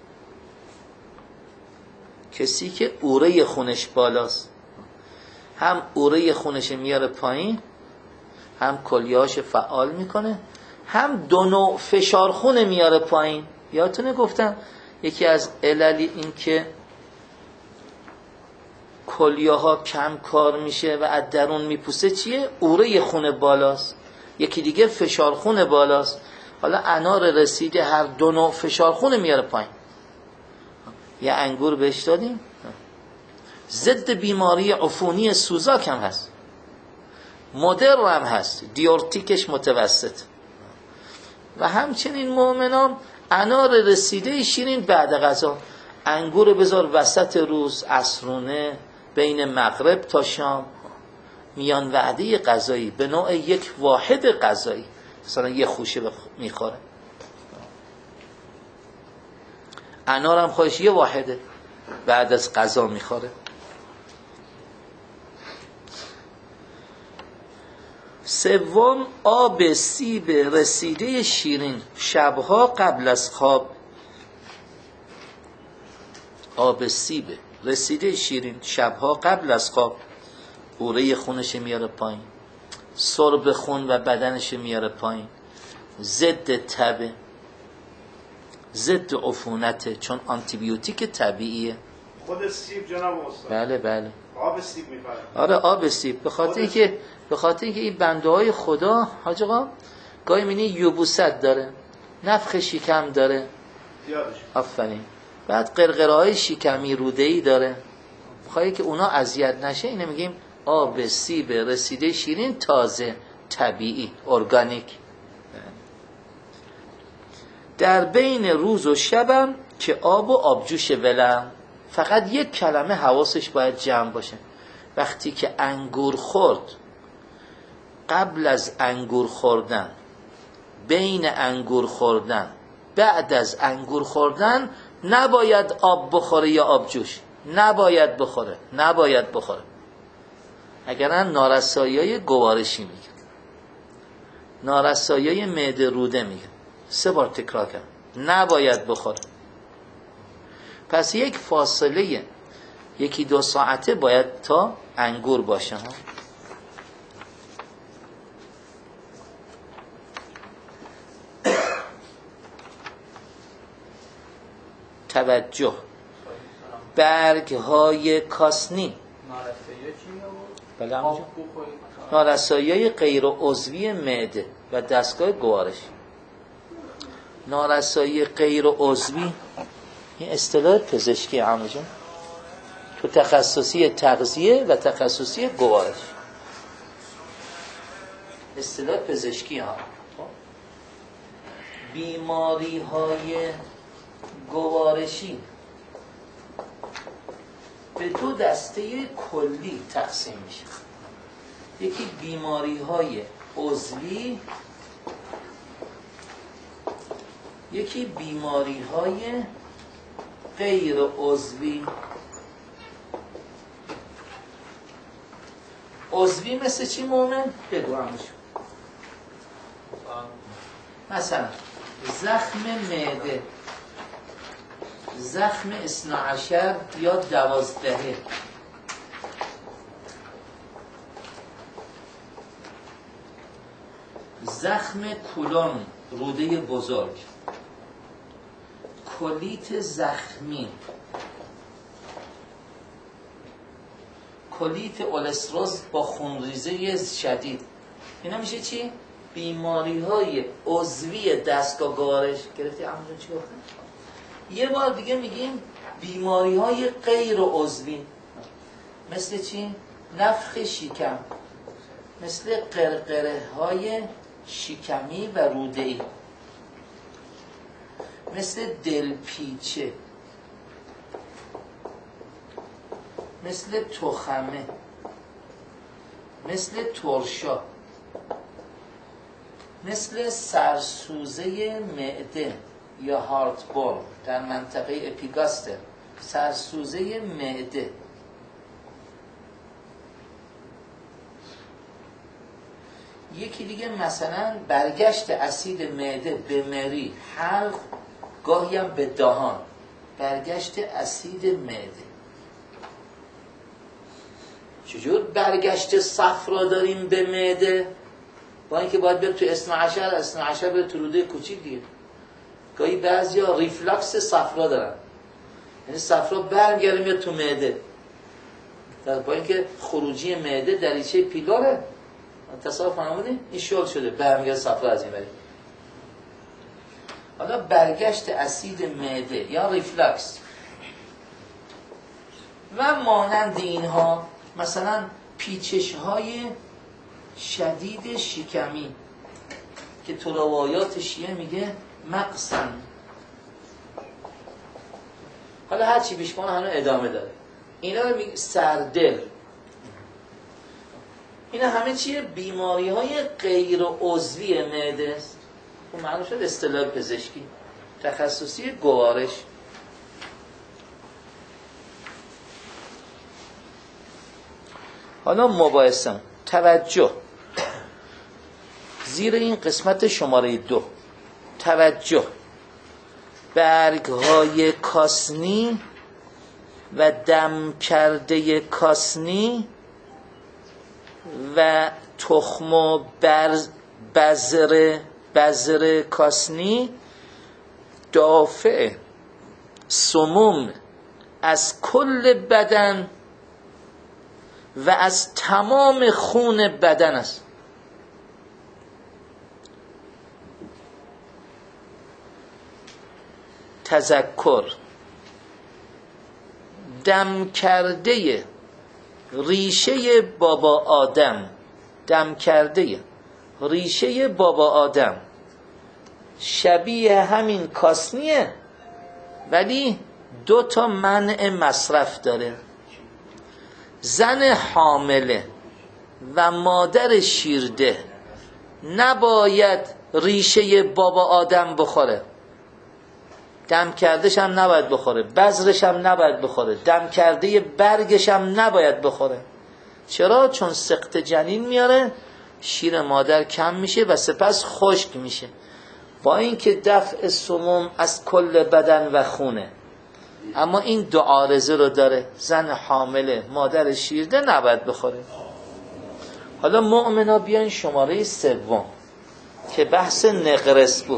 [SPEAKER 1] کسی که اوره خونش بالاست، هم اوره خونش میاره پایین، هم کلیه‌هاش فعال میکنه، هم دو نوع فشار خون میاره پایین. یادتونه گفتم یکی از عللی این که کلیه‌ها کم کار میشه و از درون میپوسه چیه؟ اوره خون بالاست. یکی دیگه فشار خون بالاست. حالا انار رسیده هر دو نوع فشار خون میاره پایین. یه انگور بهش دادیم، ضد بیماری عفونی سوزاک هم هست، مدر هم هست، دیورتیکش متوسط. و همچنین مؤمنان انار رسیده شیرین بعد غذا، انگور بذار وسط روز، عصرونه، بین مغرب تا شام، میان وعده غذایی به نوع یک واحد غذایی، مثلا یه خوشه میخوره. انار هم خودش یه واحده، بعد از غذا میخوره. سوم، آب سیب رسیده شیرین شبها قبل از خواب. آب سیب رسیده شیرین شبها قبل از خواب، اوره خونش میاره پایین، سرب خون و بدنش میاره پایین، ضد تبه، ضد عفونته، چون آنتیبیوتیک طبیعیه.
[SPEAKER 3] خود سیب جناب استاد؟
[SPEAKER 1] بله بله،
[SPEAKER 3] آب سیب میپره.
[SPEAKER 1] آره آب سیب، به خاطر اینکه این بنده های خدا حاج آقا گاهی می‌بینی یبوست داره، نفخ شکم داره،
[SPEAKER 3] زیادش
[SPEAKER 1] آفرین، بعد قرقره‌های شکمی روده‌ای داره، می‌خوای که اونا اذیت نشه، اینو میگیم آب سیب رسیده شیرین تازه طبیعی ارگانیک. در بین روز و شبم که آب و آبجوش ولم. فقط یک کلمه حواسش باید جمع باشه، وقتی که انگور خورد، قبل از انگور خوردن، بین انگور خوردن، بعد از انگور خوردن نباید آب بخوره یا آبجوش، نباید بخوره. اگرن نارسایی‌های گوارشی میگن، نارسایی‌های معده روده میگن. 3 بار تکرار کردم، نباید بخوره. پس یک فاصله 1-2 ساعته باید تا انگور باشه ها. توجه، برگ های کاسنی، نارسایی غیر عضوی معده و دستگاه گوارش. نارسایی غیر عضوی این اصطلاح پزشکی عمو جان، تو تخصصی تغذیه و تخصصی گوارش، اصطلاح پزشکی ها. بیماری های گوارشی به 2 دسته کلی تقسیم میشه. یکی بیماری های عضوی یکی بیماری های غیر عضوی. عضوی مثل چی مومن؟ بگو همشون. مثلا زخم معده، زخم 12 یا 12، زخم کولون روده بزرگ، کلیت زخمی، کلیت اولستروز با خونریزی شدید. اینا میشه چی؟ بیماری های عضوی دستگاه گوارش. گرفتی همونجا چی گفتن؟ یه بار دیگه میگیم بیماری های غیر عضوی. مثل چی؟ نفخ شکم، مثل قرقره های شکمی و روده‌ای، مثل دلپیچه، مثل تخمه، مثل ترشا، مثل سرسوزه معده یا هارتبورن در منطقه اپیگاستر، سرسوزه معده. یکی دیگه مثلا برگشت اسید معده به مری، حلق، گاهی هم به دهان، برگشت اسید معده. چجور برگشت صفرا داریم به معده؟ با اینکه باید بره تو 12 بره تو روده کوچیک دیگه. گاهی بعضیا ریفلاکس صفرا دارن، یعنی صفرا برمیگره میاد تو معده، با اینکه خروجی معده دریچه پیلاره. تصور فهمونی؟ این شغل شده برمیگرد صفرا از این بری. حالا برگشت اسید معده یا ریفلاکس و مانند اینها، مثلا پیچش های شدید شکمی که تو روایات شیعه میگه مقصن. حالا هر چی بیش کنه هنوز ادامه داره. اینا رو میگه سردل. اینا همه چیه؟ بیماری های غیر عضوی معده است. اون معنی شد اصطلاح پزشکی تخصصی گوارش. حالا مباحثم، توجه زیر این قسمت شماره 2، توجه برگ های کاسنی و دم کرده کاسنی و تخم و بذر کاسنی دافع سموم از کل بدن و از تمام خون بدن است. تذکر دم کرده ریشه بابا آدم، دم کرده ریشه بابا آدم شبیه همین کاسنیه، ولی 2 منع مصرف داره. زن حامله و مادر شیرده نباید ریشه بابا آدم بخوره، دم کردش هم نباید بخوره، بذرش هم نباید بخوره، دم کرده برگش هم نباید بخوره. چرا؟ چون سقط جنین میاره، شیر مادر کم میشه و سپس خشک میشه، با اینکه دفع سموم از کل بدن و خونه. اما این 2 عارضه رو داره، زن حامله مادر شیرده نباید بخوره. حالا مؤمنا بیاین شماره 3 که بحث نقرس بود.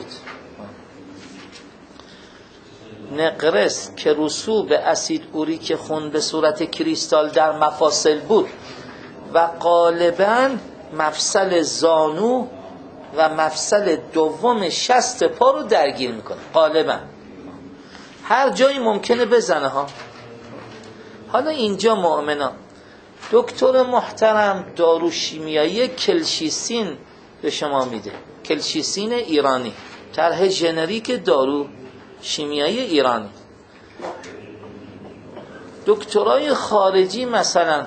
[SPEAKER 1] نقرس که رسوب اسید اوریک خون به صورت کریستال در مفاصل بود و غالباً مفصل زانو و مفصل دوم شست پا رو درگیر میکنه. غالباً هر جایی ممکنه بزنه ها. حالا اینجا مؤمنا دکتر محترم دارو شیمیایی کلشیسین به شما میده، کلشیسین ایرانی، طرح ژنریک دارو شیمیایی ایرانی. دکترای خارجی مثلا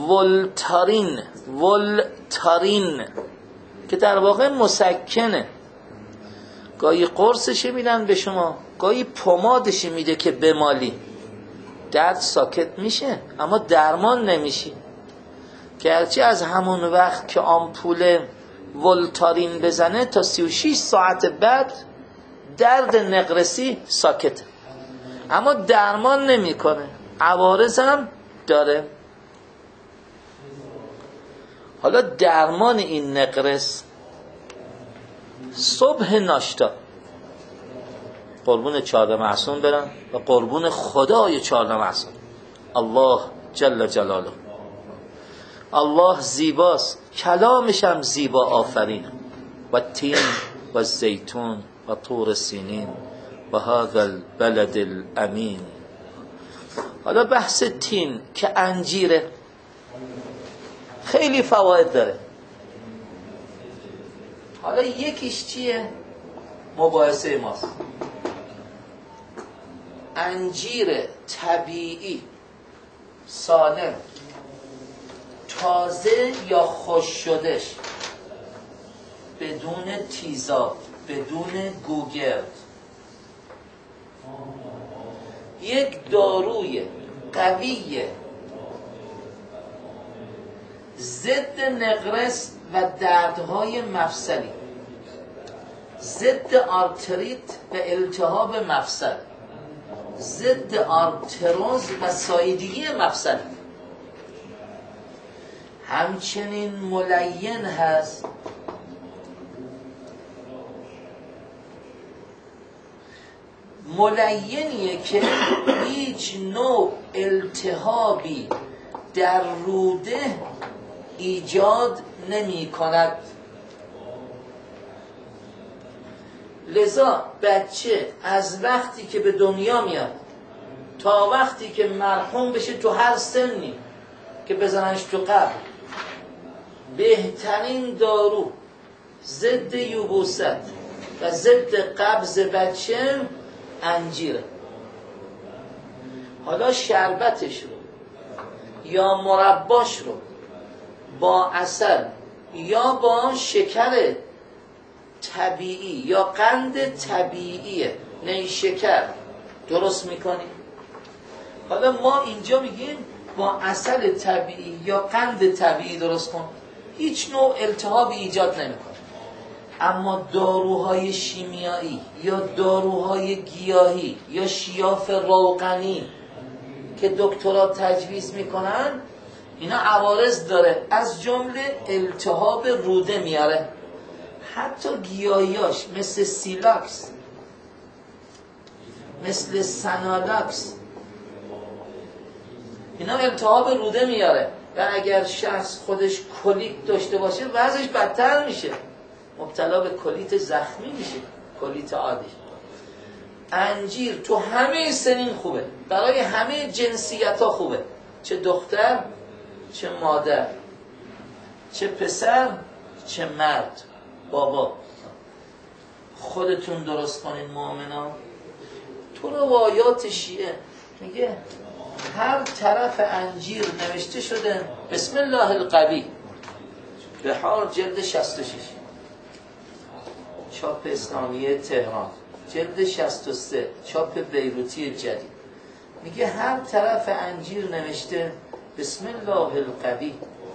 [SPEAKER 1] ولتارین که در واقع مسکنه. گاهی قرصش میدن به شما، گاهی پمادش میده که بمالی، درد ساکت میشه اما درمان نمیشی. گرچه از همون وقت که آمپول ولتارین بزنه تا 36 ساعت بعد درد نقرسی ساکته، اما درمان نمیکنه، عوارض هم داره. حالا درمان این نقرس صبح ناشتا، قربون 14 معصوم برم و قربون خدای 14 معصوم، الله جل جلاله. الله زیباست، کلامش هم زیبا آفرینه. و تین و زیتون و طور سینین و هذا البلد الامین. حالا بحث تین که انجیره خیلی فواید داره. حالا یکیش چیه؟ مباحثه ماست. انجیر طبیعی سالم تازه یا خوش شدش، بدون تیزاب، بدون گوگرد، یک داروی قوی ضد نقرس و دردهای مفصلی، ضد آرتریت و التهاب مفصل، ضد آرتروز و ساییدگی مفصل. همچنین ملین هست، ملینیه که هیچ نوع التهابی در روده ایجاد نمی کند. لذا بچه از وقتی که به دنیا میاد تا وقتی که مرحوم بشه تو هر سنی که بزننش تو قبر، بهترین دارو ضد یبوست و ضد قبض بچه انجیره. حالا شربتش رو یا مرباش رو با عسل یا با شکر طبیعی یا قند طبیعی نیشکر درست میکنیم. حالا ما اینجا میگیم با عسل طبیعی یا قند طبیعی درست کن، هیچ نوع التهابی ایجاد نمیکنه. اما داروهای شیمیایی یا داروهای گیاهی یا شیاف روغنی که دکترها تجویز میکنن، اینا عوارض داره، از جمله التهاب روده میاره. حتی گیاهیاش مثل سیلاکس، مثل سنالاکس، اینا التهاب روده میاره و اگر شخص خودش کولیت داشته باشه وضعش بدتر میشه، مبتلا به کولیت زخمی میشه، کولیت عادی. انجیر تو همه سنین خوبه، برای همه جنسیت ها خوبه، چه دختر چه مادر، چه پسر چه مرد. بابا خودتون درست کنین مؤمنان. تو روایات شیعه میگه هر طرف انجیر نوشته شده بسم الله القوی، بهار جلد 66، چاپ اسلامیه تهران، جلد 63 چاپ بیروتی جدید، میگه هر طرف انجیر نوشته بسم الله القوی.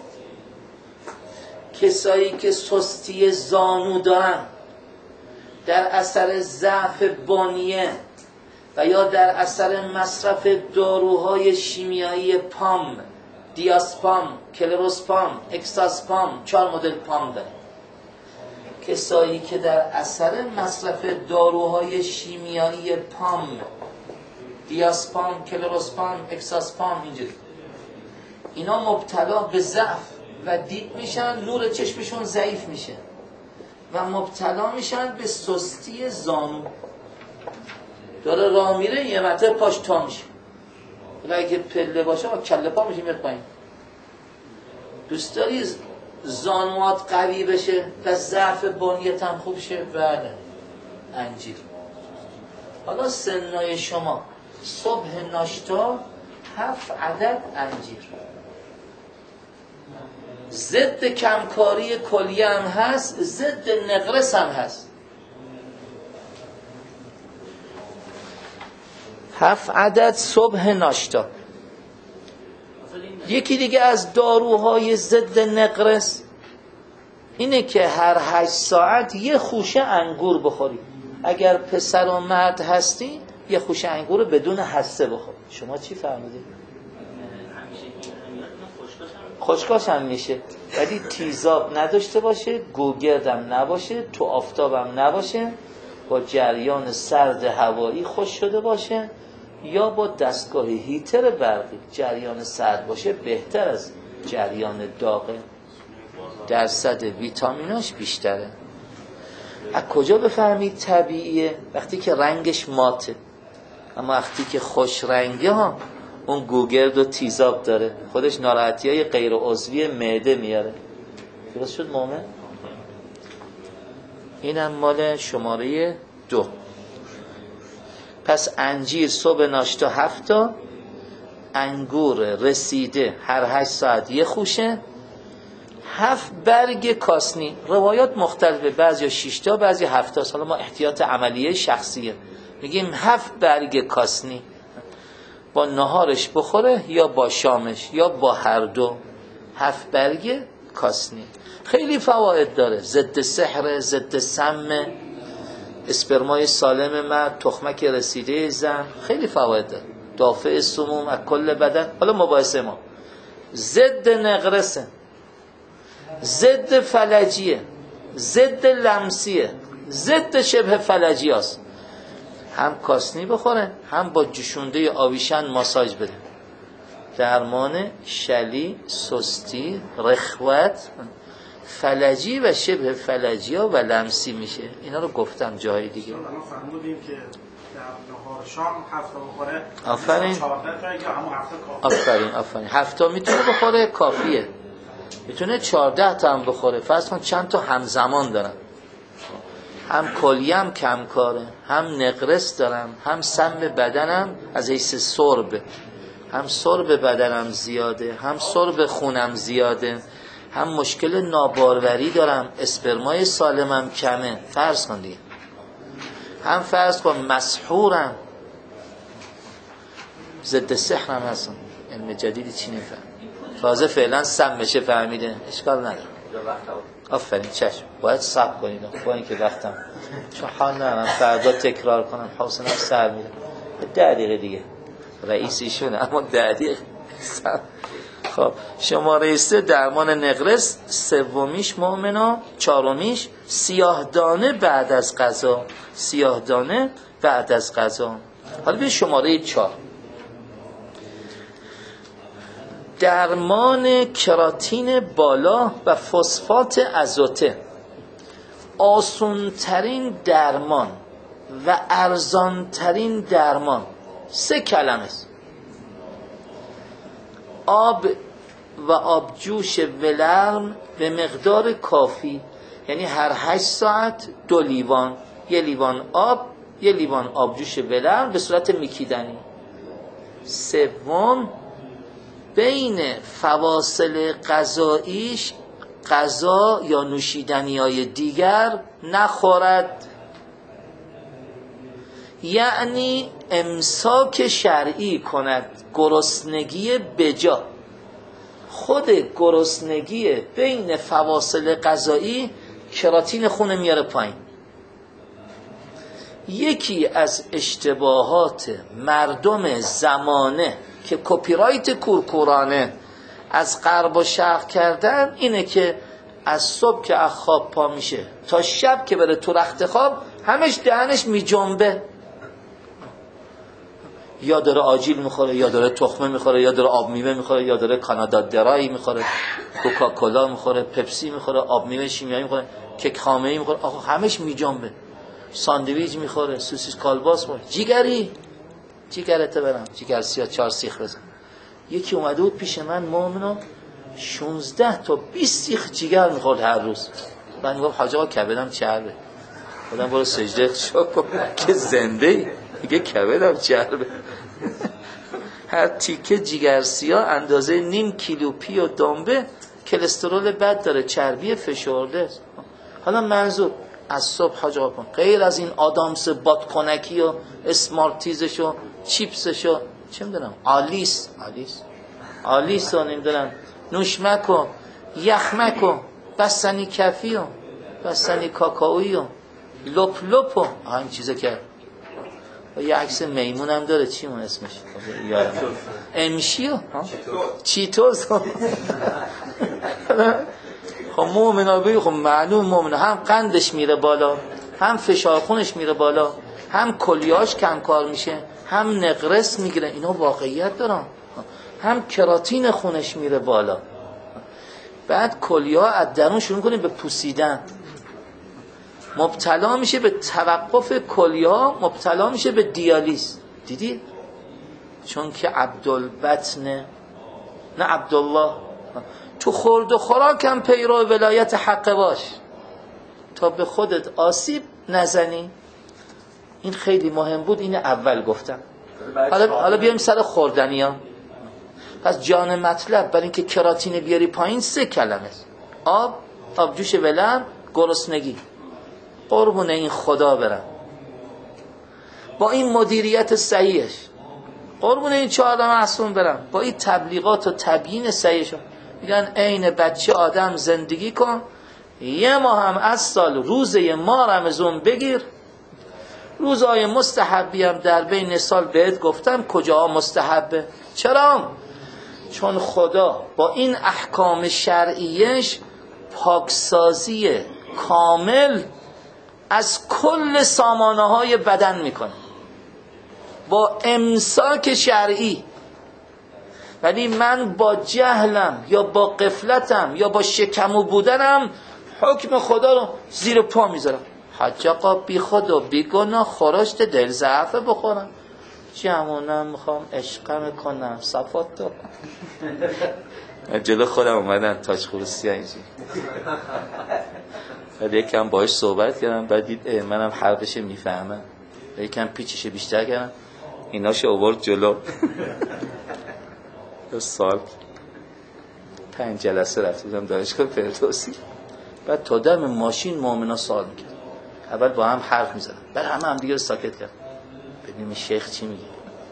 [SPEAKER 1] کسایی که سستی زانو دارن در اثر ضعف بانیه و یا در اثر مصرف داروهای شیمیایی پام، دیاسپام، کلروسپام، اکساسپام، 4 مدل پام داره. کسایی که در اثر مصرف داروهای شیمیایی پام، دیاسپام، کلروسپام، اکساسپام، اینجوری، اینا مبتلا به ضعف و دید میشن، نور چشمشون ضعیف میشه و مبتلا میشن به سستی زانو. داره راه میره یه مرتبه پاش تا میشه، ولی اگه پله باشه کله پا میشه میاد پایین. دوست داری زانوات قوی بشه و ضعف بنیت هم خوب شه؟ بله، انجیر. حالا سنای شما صبح ناشتا 7 عدد انجیر، ضد کمکاری کلیه هم هست، ضد نقرس هم هست. 7 عدد صبح ناشتا. یکی دیگه از داروهای ضد نقرس اینه که هر 8 ساعت یه خوشه انگور بخوری. اگر پسر و مرد هستی یه خوشه انگور رو بدون حسه بخور. شما چی فهمیدید؟ خشکاش هم میشه، ولی تیزاب نداشته باشه، گوگردم نباشه، تو آفتابم نباشه، با جریان سرد هوایی خوش شده باشه، یا با دستگاه هیتر برقی جریان سرد باشه، بهتر از جریان داغه. درصد ویتامیناش بیشتره. از کجا بفهمید طبیعیه؟ وقتی که رنگش ماته، اما وقتی که خوش رنگه ها اون گوگرد و تیزاب داره، خودش ناراحتی های غیر عضوی معده میاره. درست شد مومن؟ اینم مال شماره 2. پس انجیر صبح ناشتا 7 تا، انگور رسیده هر 8 ساعت یه خوشه، 7 برگ کاسنی. روایات مختلفه، بعضی 6 تا بعضی 7 تا. حالا ما احتیاط عملیه شخصیه میگیم 7 برگ کاسنی، با نهارش بخوره یا با شامش یا با هر دو. 7 برگ کاسنی خیلی فواید داره، ضد سحر، ضد سم، اسپرمای سالم مرد، تخمک رسیده زن، خیلی فواید داره، دافع سموم از کل بدن. حالا مباحثه ما ضد نقرسه، ضد فلجیه، ضد لمسیه، ضد شبه فلجی هست. هم کاسنی بخوره، هم با جوشونده آویشن ماساژ بده. درمان شلی، سستی، رخوت، فلجی و شبه فلجی ها و لمسی میشه. اینا رو گفتم جای دیگه.
[SPEAKER 4] الان فهمیدیم که در نهار شام 7 تا بخوره.
[SPEAKER 1] آفرین.
[SPEAKER 4] 14 تا یا همون 7 تا کافیه.
[SPEAKER 1] آفرین. 7 تا میتونه بخوره، کافیه. میتونه 14 تا هم بخوره. فرض کن چند تا همزمان دارن، هم کلیه هم کمکاره، هم نقرس دارم، هم سم بدنم از حیث سرب، هم سرب بدنم زیاده، هم سرب خونم زیاده، هم مشکل ناباروری دارم، اسپرمای سالمم کمه. فرض کن دیگه. هم فرض کن مسحورم، ضد سحرم هستم. علم جدیدی چی نفهم، تازه فعلا سم بشه فهمیده، اشکال نداره. آفرین، چشم. باید صبر کنید با اینکه وقتم، چون حال ندارم فردا تکرار کنم، حوصله‌ام سر میره. 10 دقیقه دیگه رئیس ایشونه، اما 10 دقیقه صبر. خب شماره 3 درمان نقرس، 3میش مؤمنا، 4میش سیاهدانه بعد از غذا. سیاهدانه بعد از غذا. حالا به شماره 4 درمان کراتین بالا و فسفات آزوته. آسونترین درمان و ارزانترین درمان 3 کلمه است. آب و آبجوش ولرم به مقدار کافی، یعنی هر 8 ساعت 2 لیوان، 1 لیوان آب، 1 لیوان آبجوش ولرم به صورت میکیدنی. 3 بین فواصل غذاییش غذا یا نوشیدنی‌های دیگر نخورد، یعنی امساک شرعی کند، گرسنگی بجا. خود گرسنگی بین فواصل غذایی کراتین خون میاره پایین. یکی از اشتباهات مردم زمانه که کپی رایت کورکورانه از غرب و شرق کردن اینه که از صبح که از خواب پا میشه تا شب که بره تو رخت خواب همش دهنش میجنبه، یا داره آجیل میخوره، یا داره تخمه میخوره، یا داره آب میوه میخوره، یا داره کانادا درایی میخوره، کوکاکولا میخوره، پپسی میخوره، آب میوه شیمیایی میخوره، کیک خامه‌ای میخوره. آخه همش میجنبه. ساندویچ میخوره، سوسیس کالباس میخوره. جیگرت برم، جیگر سیاه 4 سیخ بزن. یکی اومده بود پیش من مؤمنا 16 تا 20 سیخ جیگر میخورد هر روز. من میگم حاج آقا کبدم چربه. خودم برو سجده شو که زنده ای. میگه کبدم چربه. هر تیکه جیگر سیاه اندازه نیم کیلو پی و دنبه کلسترول بد داره، چربی فشرده. حالا منظور از صبح حاج آقا غیر از این آدامس بادکنکی و اسمارتیزش و چیپسش و چه میدونم آلیس و نمیدونم نوشمک و یخمک و بستنی کفی و بستنی کاکائویی و لپ و این چیزا که یه عکس میمون هم داره، چی اون اسمش یادم امشیو چیتوز. خب مومنا بگی خب معلوم مومنا هم قندش میره بالا، هم فشار خونش میره بالا، هم کلیه‌اش کم کار میشه، هم نقرس میگیره، اینا واقعیت دارن، هم کراتین خونش میره بالا. بعد کلیه‌ها از درون شروع می‌کنه به پوسیدن، مبتلا میشه به توقف کلیه‌ها، مبتلا میشه به دیالیز. دیدی؟ چون که عبدالبطن نه عبدالله، تو خورد و خوراکم پیرو ولایت حق باش تا به خودت آسیب نزنی. این خیلی مهم بود، این اول گفتم. حالا بیایم سر خوردنی ها. پس جان مطلب برای اینکه کراتین بیاری پایین 3 کلمه: آب جوش ولرم، گرسنگی. قربون این خدا برم با این مدیریت صحیحش، قربون این 4 معصوم برم با این تبلیغات و تبیین صحیحش. میگن عین بچه آدم زندگی کن، 1 ماه هم از سال روزه ما رمضان بگیر. روزهای مستحبی هم در بین سال بهت گفتم کجا مستحبه. چرا؟ چون خدا با این احکام شرعیش پاکسازی کامل از کل سامانه های بدن میکنه با امساک شرعی. ولی من با جهلم یا با غفلتم یا با شکمو بودنم حکم خدا رو زیر پا میذارم. حج آقا بی خود و بی گناه خورشت دل ضعفه بخورم، جمعونم میخوام عشقم کنم صفات دارم. جلو خودم اومدن تاج خروسی ها اینجی، بعد یکم باهاش صحبت کردم، بعد دید منم حرفش میفهمم، یکم پیچش بیشتر کردم، ایناشو آورد جلو. 2 سال 5 جلسه رفته بودم دانشگاه فردوسی. بعد تا دم ماشین مؤمنا سوال میکرد، اول با هم حرف میزدن، بعد هم دیگه ساکت کرد ببینیم شیخ چی میگه،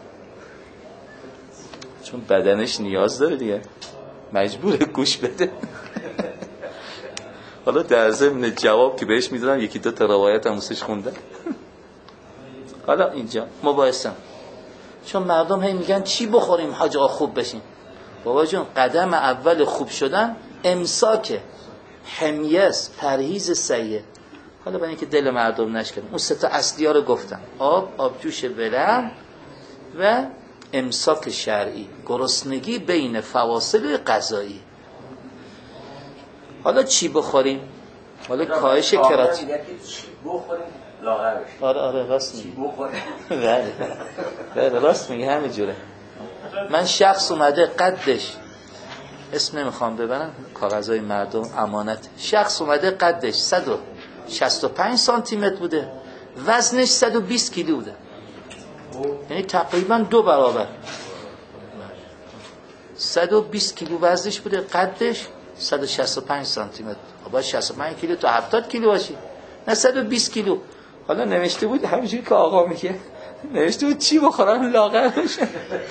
[SPEAKER 1] چون بدنش نیاز داره دیگه، مجبوره گوش بده. حالا در ضمن جواب که بهش میدادم 1-2 تا روایت هم واسش خوندم. حالا اینجا مباحثم، چون مردم هی میگن چی بخوریم حاج آقا خوب بشیم. بابا جون قدم اول خوب شدن امساک، حمیس، پرهیز صحیح. حالا برای اینکه دل مردم نشکنه اون 3 تا اصلی ها رو گفتم: آب جوش ولرم و امساک شرعی، گرسنگی بین فواصل غذایی. حالا چی بخوریم؟ حالا کاهش کراتین. آره راست میگی. بله راست میگی، همین جوره. من شخص اومده قدش، اسم نمیخوام ببرم، کاغذهای مردم امانت، شخص اومده قدش 165 سانتی متر بوده، وزنش 120 کیلو بوده، یعنی تقریبا 2 برابر. 120 کیلو وزنش بوده، قدش 165 سانتی متر. با 65 کیلو تا 70 کیلو باشی، نه 120 کیلو. حالا نوشته بود همینجوری که آقا میگه، نوشته بود چی بخورم لاغر بشم.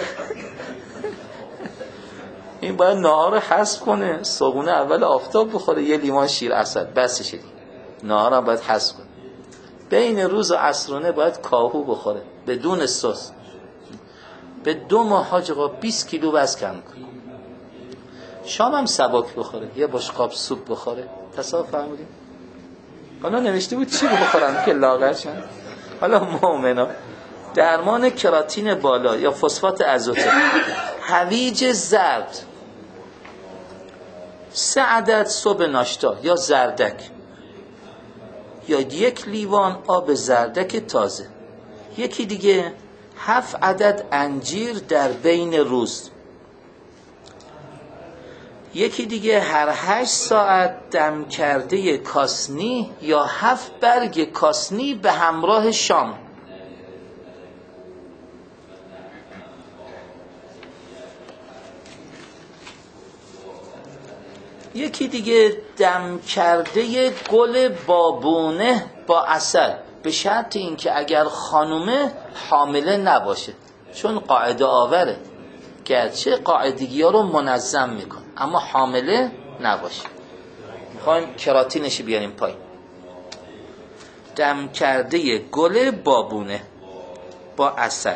[SPEAKER 1] این باید نهار رو حذف کنه، صبحونه اول آفتاب بخوره، 1 لیوان شیر عسل بسشه دیگه. نهار هم باید حذف کنه. بین روز و عصرونه باید کاهو بخوره بدون سس. به 2 ماه حاج آقا 20 کیلو وزن کم کنه. شام هم سبک بخوره، یه بشقاب سوپ بخوره. تصور فرمودیم؟ حالا نوشته بود چی بخورم که لاغر شن. حالا مؤمنا درمان کراتین بالا یا فسفات آزوته، هویج زرد 3 عدد صبح ناشتا یا زردک، یا 1 لیوان آب زردک تازه. یکی دیگه 7 عدد انجیر در بین روز. یکی دیگه هر 8 ساعت دم کرده کاسنی یا 7 برگ کاسنی به همراه شام. یکی دیگه دم کرده گل بابونه با عسل، به شرط اینکه اگر خانومه حامله نباشه، چون قاعده آوره گرچه قاعدگی ها رو منظم میکن اما حامله نباشه. میخوایم کراتینش بیاریم پایین. دم کرده گل بابونه با عسل.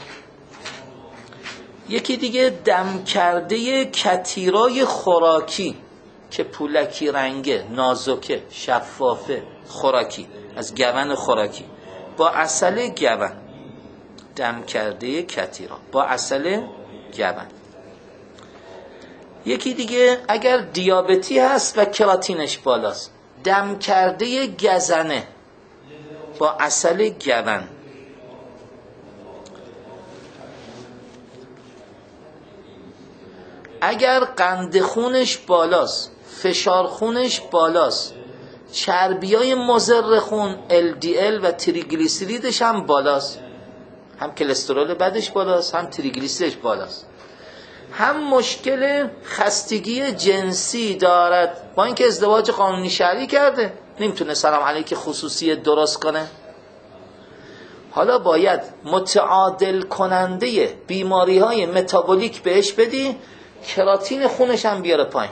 [SPEAKER 1] یکی دیگه دم کرده کتیرای خوراکی که پولکی رنگه، نازکه، شفافه، خوراکی، از گون خوراکی با عسل گون. دم کرده کتیرا با عسل گون. یکی دیگه اگر دیابتی هست و کراتینش بالاست، دم کرده گزنه با عسل گون. اگر قند خونش بالاست، فشار خونش بالاست، چربیای مضر خون LDL و تریگلیسیریدش هم بالاست، هم کلسترول بدش بالاست هم تریگلیسیریدش بالاست، هم مشکل خستگی جنسی دارد، با اینکه ازدواج قانونی شرعی کرده نمیتونه سلام علیک خصوصی درست کنه، حالا باید متعادل کننده بیماری های متابولیک بهش بدی، کراتین خونش هم بیاره پایین.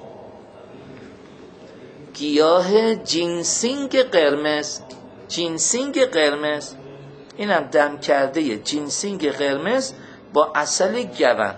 [SPEAKER 1] گیاه جینسینگ قرمز، جینسینگ قرمز، اینم دم کرده جینسینگ قرمز با عسل گون.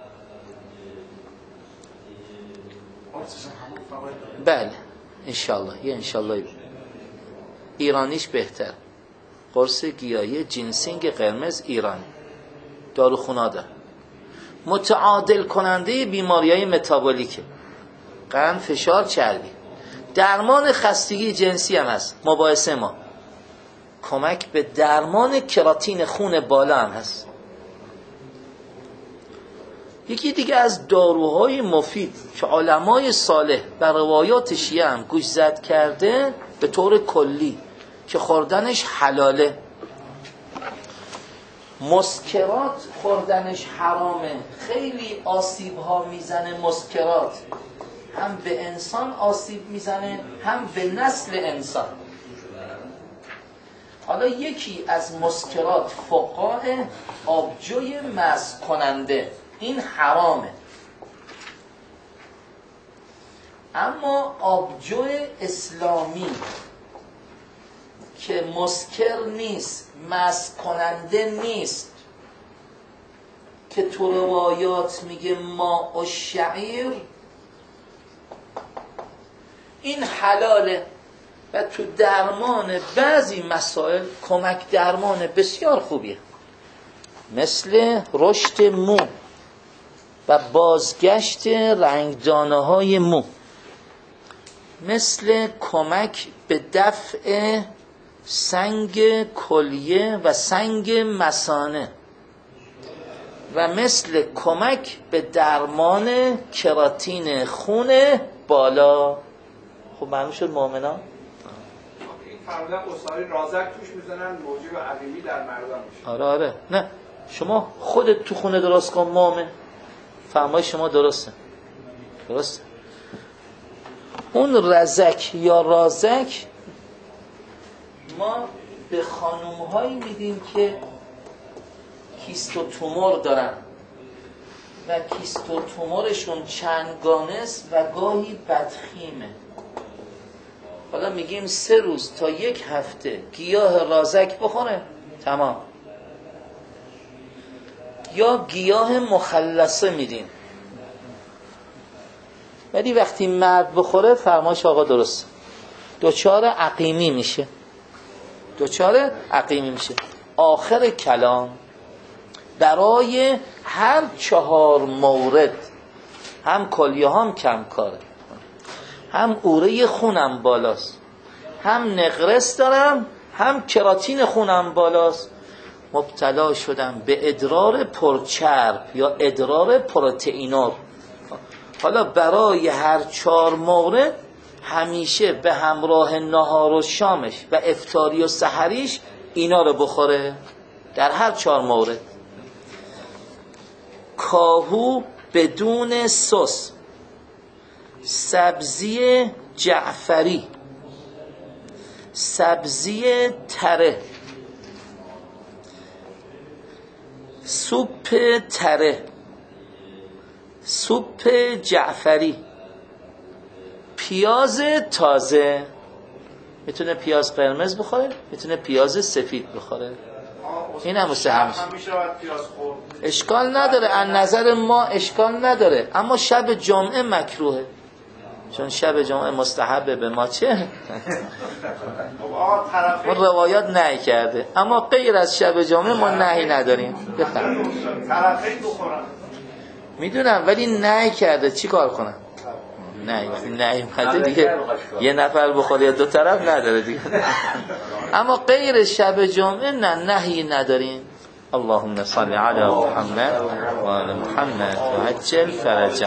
[SPEAKER 1] بله انشالله، یه انشالله ایرانیش بهتر. قرص گیاهی جینسینگ قرمز ایرانی، داروخونا داره، متعادل کننده بیماری‌های متابولیکه، قند، فشار، چربی. درمان خستگی جنسی هم هست، مباحثه ما کمک به درمان کراتین خون بالا هم هست. یکی دیگه از داروهای مفید که علمای صالح بر روایات شیعه هم گوش زد کرده به طور کلی که خوردنش حلاله، مسکرات خوردنش حرامه، خیلی آسیب ها میزنه مسکرات، هم به انسان آسیب میزنه هم به نسل انسان. حالا یکی از مسکرات فقاع آبجوی مست کننده، این حرامه، اما آبجوی اسلامی که مسکر نیست، مست کننده نیست، که تو روایات میگه ماء الشعیر، این حلاله و تو درمان بعضی مسائل کمک درمان بسیار خوبیه، مثل رشد مو و بازگشت رنگدانه های مو، مثل کمک به دفع سنگ کلیه و سنگ مثانه و مثل کمک به درمان کراتین خون بالا. خب معلوم شد مؤمنان؟
[SPEAKER 6] این فرمودن قصاری رازک توش میزنن موجب عقیمی در مردم میشه.
[SPEAKER 1] آره نه شما خودت تو خونه درست کن مؤمن، فرمای شما درسته. اون رزک یا رازک ما به خانوم‌هایی میدیم که کیستوتومور دارن و کیستوتومورشون چندگانه است و گاهی بدخیمه. حالا میگیم 3 روز تا 1 هفته گیاه رازک بخوره تمام، یا گیاه مخلصه میدیم، ولی وقتی مرد بخوره فرمایش آقا درست دچار عقیمی میشه، آخر کلام برای هر 4 مورد، هم کلیه هم کم کاره، هم اوره خونم بالاست، هم نقرس دارم، هم کراتین خونم بالاست، مبتلا شدم به ادرار پرچرب یا ادرار پروتئینور. حالا برای هر 4 مورد همیشه به همراه نهار و شامش و افطاری و سحریش اینا رو بخوره، در هر 4 مورد. کاهو بدون سس سبزی جعفری، سبزی تره، سوپ تره، سوپ جعفری، پیاز تازه. میتونه پیاز قرمز بخوره، میتونه پیاز سفید بخوره. این هم مستحب اشکال نداره، از نظر ما اشکال نداره، اما شب جمعه مکروهه، چون شب جمعه مستحبه. به ما چه؟ اون روایات نهی کرده، اما غیر از شب جمعه ما نهی نداریم. بفرمایید. میدونم ولی نهی کرده، چی کار کنم؟ نهی کرده دیگه، یه نفر بخوره یا دو طرف نداره دیگه. اما غیر شب جمعه نه، نهی نداریم. اللهم صل علی محمد و آل محمد و عجل فرجهم.